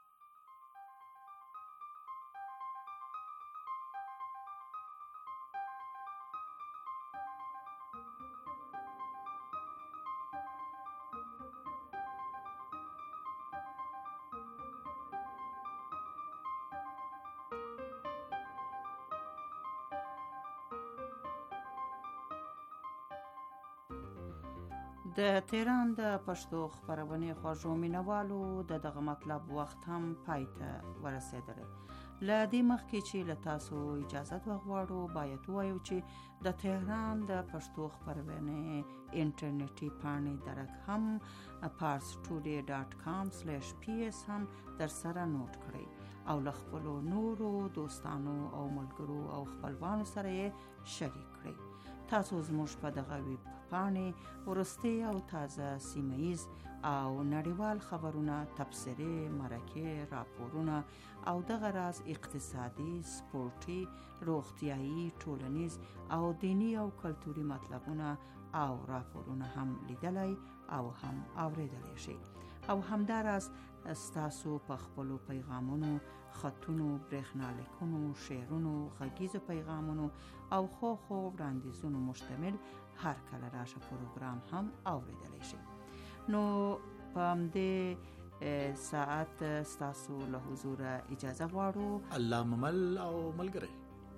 E: د تهران د پښتو خبرونې خوږو مینوالو دغه مطلب وخت هم پای ته ورسېدلی. له دې مخکې چې له تاسو اجازه وغواړو باید ووایو چې د تهران د پښتو خبرونې انټرنیټي پاڼې درک هم parstoday.com/ps هم در سره نوٹ کړئ او له خپلو نورو دوستانو او ملګرو او خپلوانو سره یې شریک کړئ. تاسو زموږ په دغه ویب پاڼې ورستي او تازه سیمه‌ایز او نړیوال خبرونه، تبصرې، مرکې، راپورونه او دغه راز اقتصادي، سپورتي، روغتیايي، ټولنیز او دینی او کلتوري مطلبونه او راپورونه هم لیدلای او هم اوریدلای شئ. او همداراز ستاسو په خپلو پیغامونو، خطونو، برېښنالیکونو، شعرونو، غږیزو پیغامونو او خو وړاندیزونو مشتمل هر کله راشه پروګرام هم اوریدلای شئ. نو په دې ساعت ستاسو له حضور اجازه غواړو.
F: الله ممل او ملګری.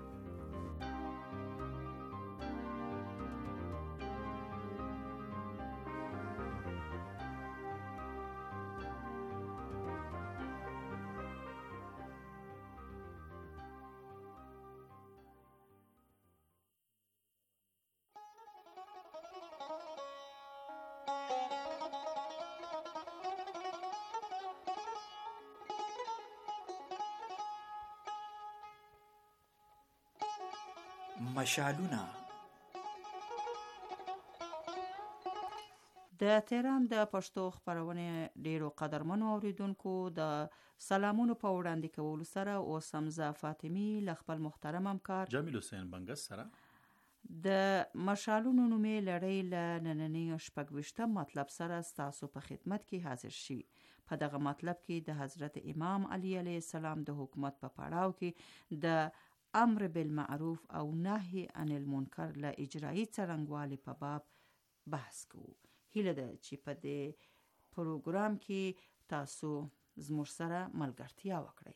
G: مشالونه
E: د تهران د پښتو خبرونه ډیرو قدرمنو اوریدونکو د سلامونو په وړاندې کولو سره اوس هم زه فاطمی ل خپل محترم همکار
F: جمیل حسین بنګس سره
E: د مشالونو نومې لړۍ ل نننی شپږویشتم مطلب سره ستاسو په خدمت کې حاضر شي. په دغه مطلب کې د حضرت امام علی علیه السلام د حکومت په پړاو کې د امر بالمعروف او نهی عن المنکر له اجرایی څرنګوالي په باب بحث کوو. هیله ده چې په دې پروګرام کې تاسو زموږ سره ملګرتیا وکړئ.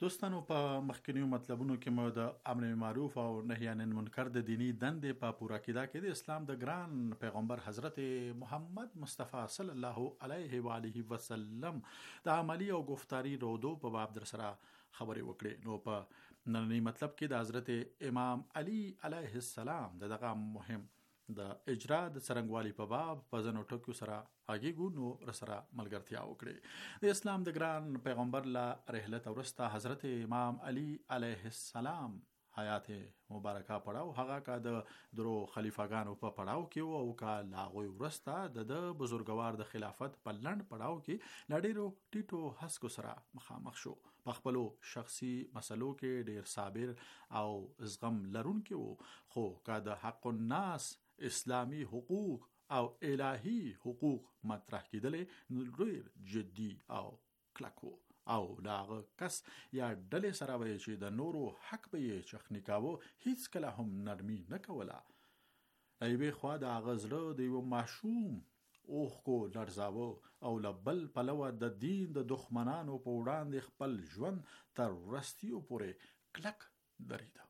F: دوستانو په مخکینیو مطلبونو کې مو د امر معروف او نهی عن المنکر د دینی دندې په پوره کېدا کې د اسلام د ګران پیغمبر حضرت محمد مصطفی صلی الله علیه و آله وسلم د عملی او گفتاری رودو په باب در سره خبرې وکړې. نو په نننی مطلب کې د حضرت امام علی علیه السلام دغه مهم د اجرا د څرنګوالي په باب په ځنو ټکو سره اگېګو نو رسره ملګرتیا وکړي. د اسلام د ګران پیغمبر لا رحلت ورسته حضرت امام علی علیه السلام حیات مبارکه پړاو هغه کا د درو خلیفګانو په پړاو کې او کا لاغوي ورسته د بزرګوار د خلافت په لند پړاو کې لډیرو ټیټو حسکو سره مخامخ شو. په خپلو شخصي مسلو کې ډیر صابر او زغم لرونکي وو، خو کا د حق الناس اسلامی حقوق او الهی حقوق مطرح کېدلې ډیر جدي او کلک وو. او لاغه کس یا ډلې سره وي چې د نورو حق به یې چخنی کاوه هیڅ کله هم نرمي نه کوله. ایوه خوا د غزله د یو معشوم اوخ کو لړزاوه او لبل پلوه د دین د دښمنانو په وړاندې خپل ژوند تر ورستیو پورې کلک دریده.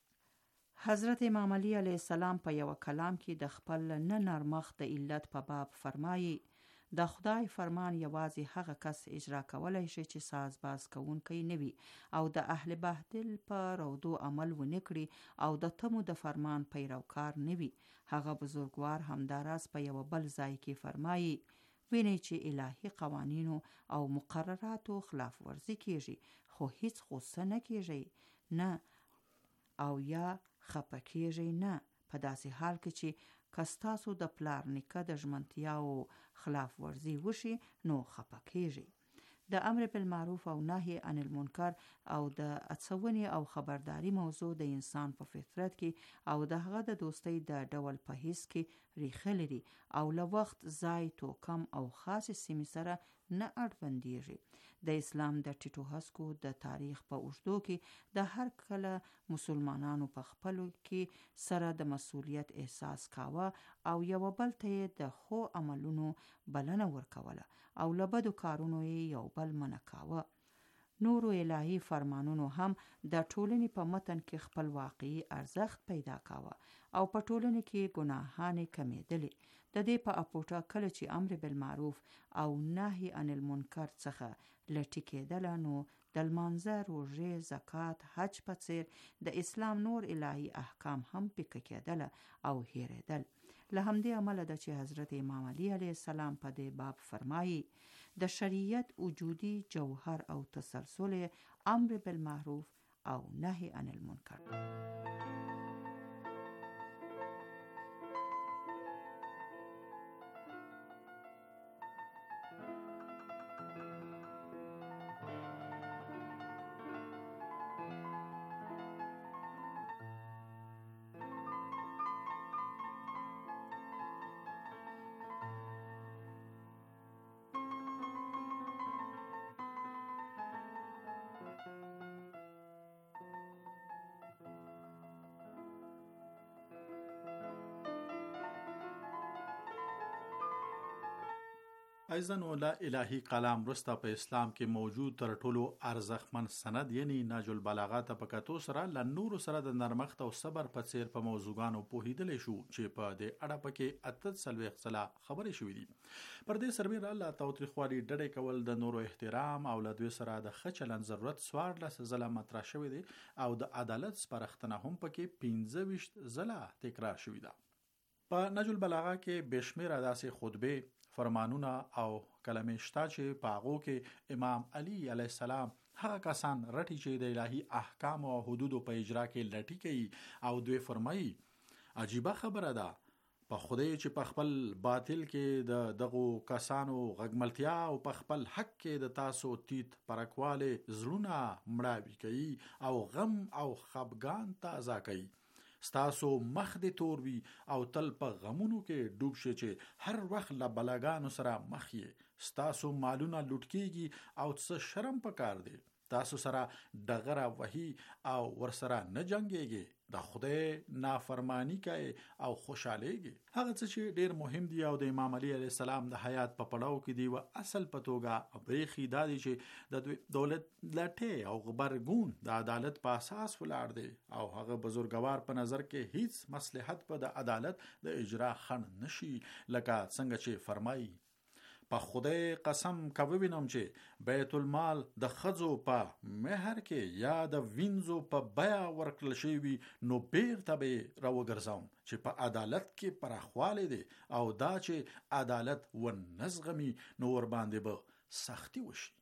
E: حضرت امام علی علیه السلام په یو کلام کې د خپل نه نرمښت د علت په باب فرمایي د خدای فرمان یوازې هغه کس اجرا کولای شي چې ساز باز کوونکی نه وي او د اهل باطل په رودو عمل ونه کړي او د تمو د فرمان پیروکار نه وي. هغه بزرګوار همداراز په یو بل ځای کې فرمایي ویني چې الهي قوانینو او مقرراتو خلاف ورزي کیږي خو هیڅ غوسه نه کیږي نه او یا خپه کیږي نه، په داسې حال کې چې کستاسو د پلار نیکه د ژمنتیاو خلاف ورزي وشي نو خپه کیږي. د امر بالمعروف او نهی عن المنکر او د اڅونې او خبرداري موضوع د انسان په فطرت کې او د هغه د دوستۍ د ډول په حس کې ریښه لري او له وخت ځای توکم او خاص سیمې سره نه اړوندېږي. د اسلام د ټیټو هسکو د تاریخ په اوږدو کې د هر کله مسلمانانو په خپلو کې سره د مسؤلیت احساس کاوه او یو بل ته د خو عملونو بلنه ورکوله او له بدو کارونو یو بل منع کاوه. نورو الهی فرمانونو هم د ټولنې په متن کې خپل واقعي ارزښت پیدا کاوه او په ټولنې کې ګناهانې کمیدلې. د دې په اپوټه کله چې امر بالمعروف او نهی عن المنکر څخه لټی کېدله نو د لمانځه، روژې، زکات، حج په څیر د اسلام نور الهی احکام هم پکې کېدله او هېرېدل. له همدې امله ده چې حضرت امام علی علیه السلام په دې باب فرمایي د شریعت وجودي جوهر او تسلسل امر بالمعروف او نهی عن المنکر.
F: ایضاً لا الهی کلام رسته په اسلام کې موجود تر ټولو ارزښتمن سند یعنی نهج البلاغه ته په کتو سره له نورو سره د نرمښت او صبر په څیر په موضوعګانو پوهیدلی شو چې په دې اړه پکې 48 سلا خبرې شوې دي. پر دې سربېره الله تاوتریخوالي ډډې کول، د نورو احترام او له دوی سره د ښه چلند ضرورت 14 ځله مطرح شوی دی او د عدالت سپارښتنه هم پکې 15 ځله تکرار شوې ده. په نهج البلاغه کې بشمیره داسې خطبه، فرمانونه او کلمې شته چې په هغو کې امام علی علیه السلام هغه کسان رټي چې د الهي احکام او حدودو په اجرا کې لټي کوي او دوی فرمایي عجیبه خبره ده په خدای چې په خپل باطل کې د دغو کسانو غږملتیا او په خپل حق کې د تاسو تیت پرکواله زړونه مړاوي کوي او غم او خفګان تازه کوي. ستاسو مخ دې تور وي او تل په غمونو کې ډوب شي چې هر وخت له بلاګانو سره مخ یې، ستاسو مالونه لوټ کیږي او څه شرم پکار دی. تاسو سره ډغره وهي او ورسره نه جنګيږي، د خدای نافرمانی کوي او خوشاليږي. هغه څه چې ډیر مهم دی او د امام علي عليه السلام د حیات په پړاو کې دی و اصل په توګه بریخي دادی چې د دولت لټه او غبرګون د عدالت په اساس ولاړ دی او هغه بزرګوار په نظر کې هیڅ مصلحت په د عدالت د اجرا خنډ نشي، لکه څنګه چې فرمایي په خدای قسم کوم چې بیت المال د خزو په مهر کې یا د وینزو په بیا ورکړل شوی نو بیرته به راوګرځوم چې په عدالت کې پراخواله دي او دا چې عدالت و نزغمي نو ور باندې به سختی وشي.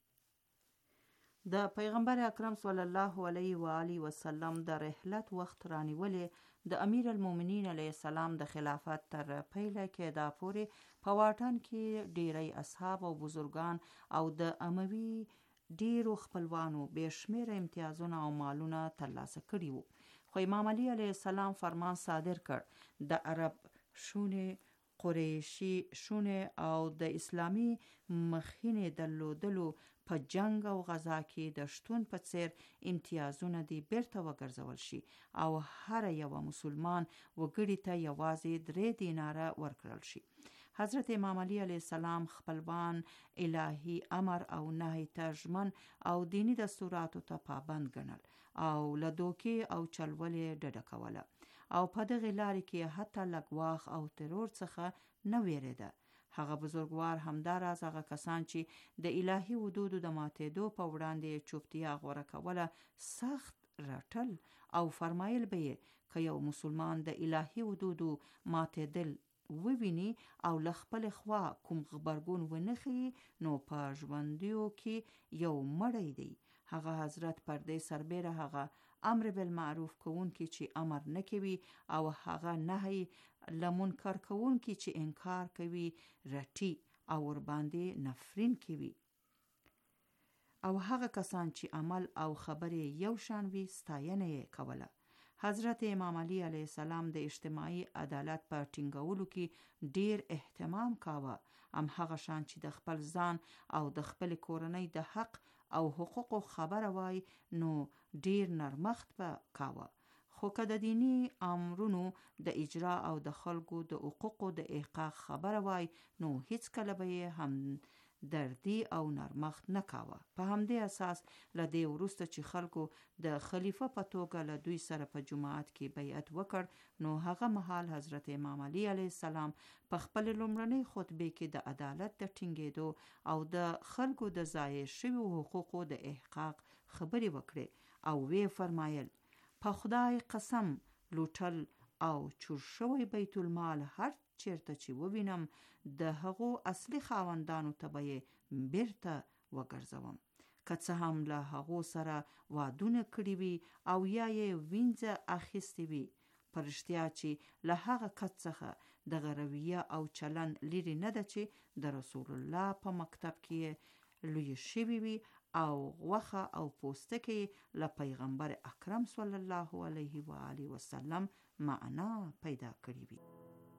E: د پیغمبر اکرم صلی الله علیه و آله وسلم د رحلت وخت رانیولې د امیر المؤمنین علیه السلام د خلافت تر پیله کې دا پورې په واټن کې ډیری اصحاب او بزرگان او د اموي ډیرو خپلوانو بشمیره امتیازونه او مالونه ترلاسه کړي وو، خو امام علی علیه السلام فرمان صادر کړ د عرب شونه قریشی شونه او د اسلامی مخینه درلودلو په جنگ او غزا کې د شتون په څیر امتیازونه دی بیرته وګرځول شي او هر یو مسلمان وګړي ته یوازې 3 دیناره ورکړل شي. حضرت امام علی علیه السلام خپلوان الهی امر او نهی ته ژمن او دینی دستوراتو ته پابند ګڼل او له دوکې او چلولې ډډه کوله او په دغه لارې کې حتی لګواخ او ترور څخه نه ویریده. هغه بزرګوار همداراز هغه کسان چې د الهي حدودو د ماتېدو په وړاندې چوپتیا غوره کوله سخت رټل او فرمایل به یې که یو مسلمان د الهي حدودو ماتېدل وویني او له خپل خوا کوم غبرګون ونخي نو په ژوندیو کې یو مړی دی. هغه حضرت پردې سربیره هغه امر بالمعروف کوونکی چې امر نه کوي او هغه نهی لمنکر کوونکی چې انکار کوي رټي او ور باندې نفرین کوي او هغه کسان چې عمل او خبرې یو شان وي ستاینه یې کوله. حضرت امام علی علیه السلام د اجتماعي عدالت په ټینګولو کې ډیر اهتمام کاوه، هم هغه شان چې د خپل ځان او د خپل کورنۍ د حق او حقوقو خبره وای نو ډیر نرمخت به کاوه. خو که د دینی امرونو د اجرا او د خلکو د حقوقو د احقاق خبره وای نو هیڅ کله به هم دردی او نرمخت نه کاوه. په همدې اساس لدې وروسته چې خلکو د خلیفہ په توګه له دوی سره په جماعت کې بیعت وکړ نو هغه مهال حضرت امام علی علیه السلام په خپل لومړنۍ خطبه کې د عدالت د ټینګېدو او د خلکو د ضایع شویو حقوقو د احقاق خبرې وکړې او وی فرمایل په خدای قسم لوټل او چور شوی بیت المال هر چیرته چې ووینم د هغو اصلي خاوندانو ته به یې بیرته وګرځوم، که څه هم له هغو سره وعدونه کړي وي او یا یې وینځه اخیستې وي. په رښتیا چې له هغه کس څخه دغه رویه او چلن لرې نه ده چې د رسول الله په مکتب کې لوی شوي وي او غوښه او پوستکی له پیغمبر اکرم صلی الله علیه و آله وسلم معنا پیدا کړي وي.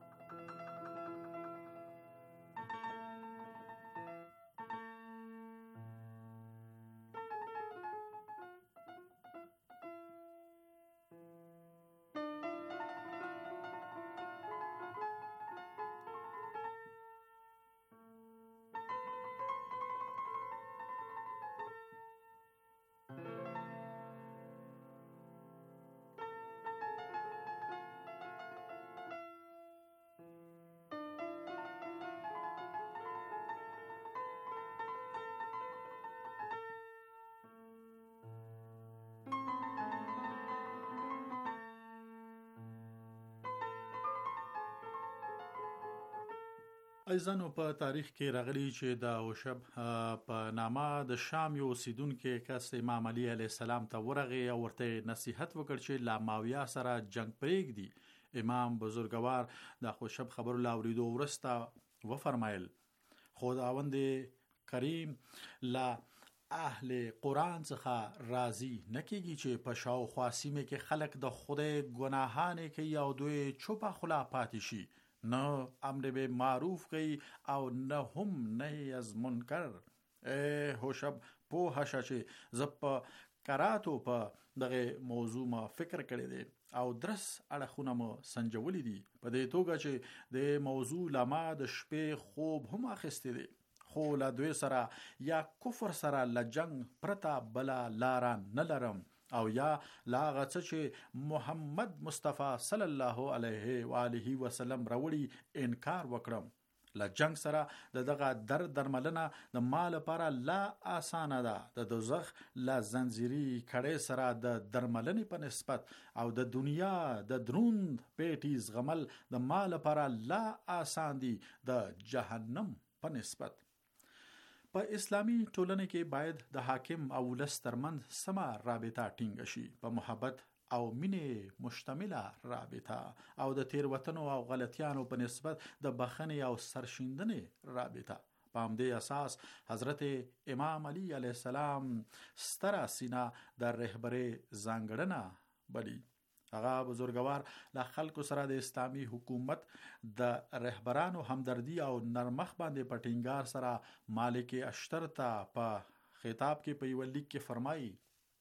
F: ایزانو په تاریخ کې راغلی چې د اوشب په نامه د شام یو اوسیدونکي کس امام علی علیه السلام ته ورغی او ورته نصیحت وکړ چې لا ماویه سره جنگ پرېږدي. امام بزرګوار د اوشب خبرو لا اورېدو وروسته وفرمایل خداوند کریم لا اهل قرآن څخه راضي نه کیږي چې په شاوخوا سیمه کې خلک د خدای ګناهانه کوي او دوی چوپه خلا پاتې شي، نه امر به معروف کوي او نه هم نهی از منکر. هوشب په هشه چې زپ کراتو په دغه موضوع ما فکر کړی دی او درس اړخونه مو سنجولې دي په دې توګه چې د موضوع لما د شپې خوب هم اخیستې دي خو لا دوی سره یا کفر سره لجنګ پرتا بلا لاران نه لرم او یا لا غڅ چې محمد مصطفی صلی الله علیه و آله وسلم راوړي انکار وکړم لجنګ سره دغه درملنه د مال لپاره لا اسانه ده د دوزخ لا زنجیري کړي سره د درملنې په نسبت او د دنیا د دروند پیټیز غمل د مال لپاره لا آسان دي د جهنم په نسبت په اسلامی ټولنه کې باید د حاکم او ولس ترمنځ سما رابطه ټینګ شي په محبت او مینې مشتمله رابطه او د تیروتنو او غلطیانو په نسبت د بخښنې او سرشیندنې رابطه په همدې اساس حضرت امام علی علیه السلام ستره سینه د رهبرۍ ځانګړنه بلی هغه بزرګوار له خلکو سره د اسلامي حکومت د رهبرانو همدردی او نرمخ باندې پټینګار سره مالک اشتر ته په خطاب کې په یو لیک کې فرمایي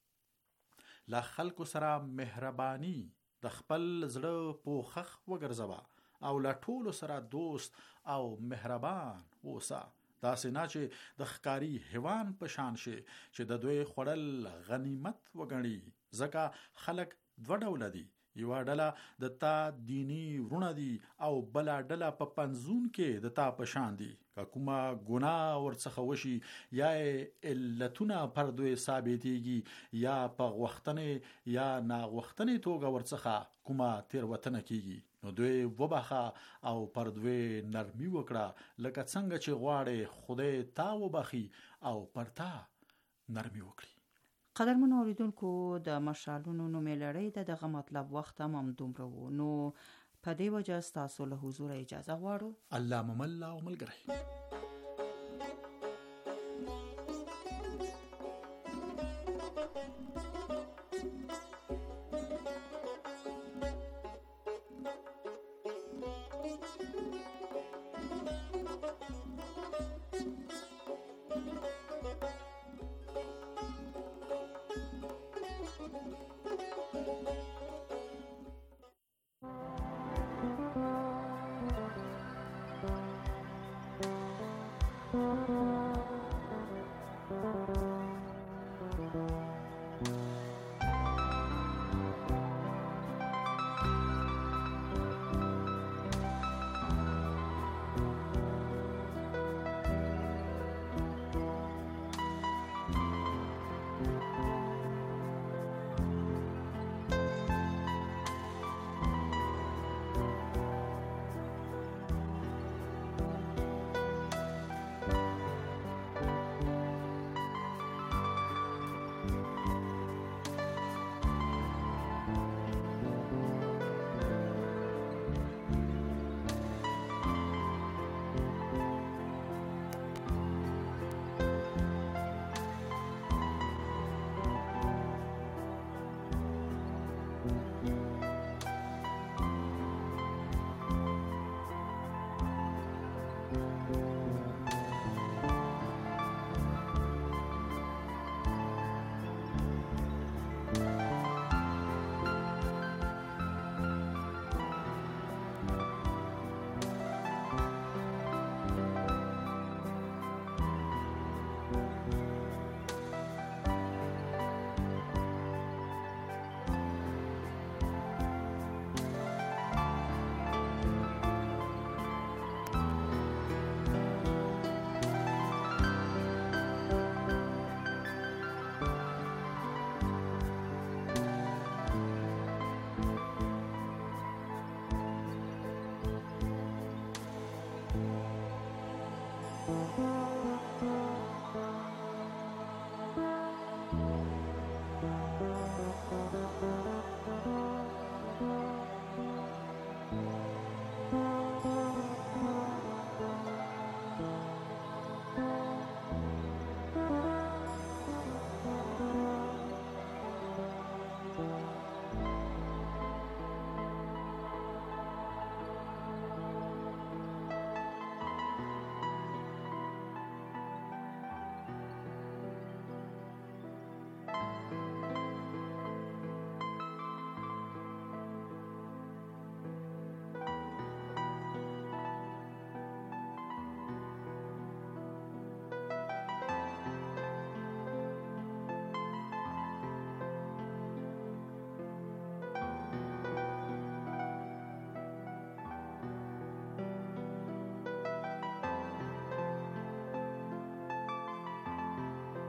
F: له خلکو سره مهرباني د خپل زړه پوخخ وګرځوه او له ټولو سره دوست او مهربان اوسه داسې نه چې د ښکاری حیوان په شان شي چې د دوی خوړل غنیمت وګڼي ځکه خلک دوه ډوله دي یو ډله د تا دینی ورونه دي او بل ډله په پنځون کې د تا په شان دي که کومه ګناه ورڅخه وشي یا علتونه پر دوی ثابتېږي یا په غوښتنې یا ناغوښتنې توګه ورڅخه کومه تیروتنه کیږي نو دوی وبخه او پر دوی نرمي وکړه لکه څنګه چې غواړي خدای تا وبخي او پر تا نرمي وکړي
E: قدرمن اوریدونکو د مشالونو نومې لړۍ د دغه مطلب وخت هم دومره و نو په دې وجه ستاسو له حضور اجازه غواړو
F: الله ممل او ملګری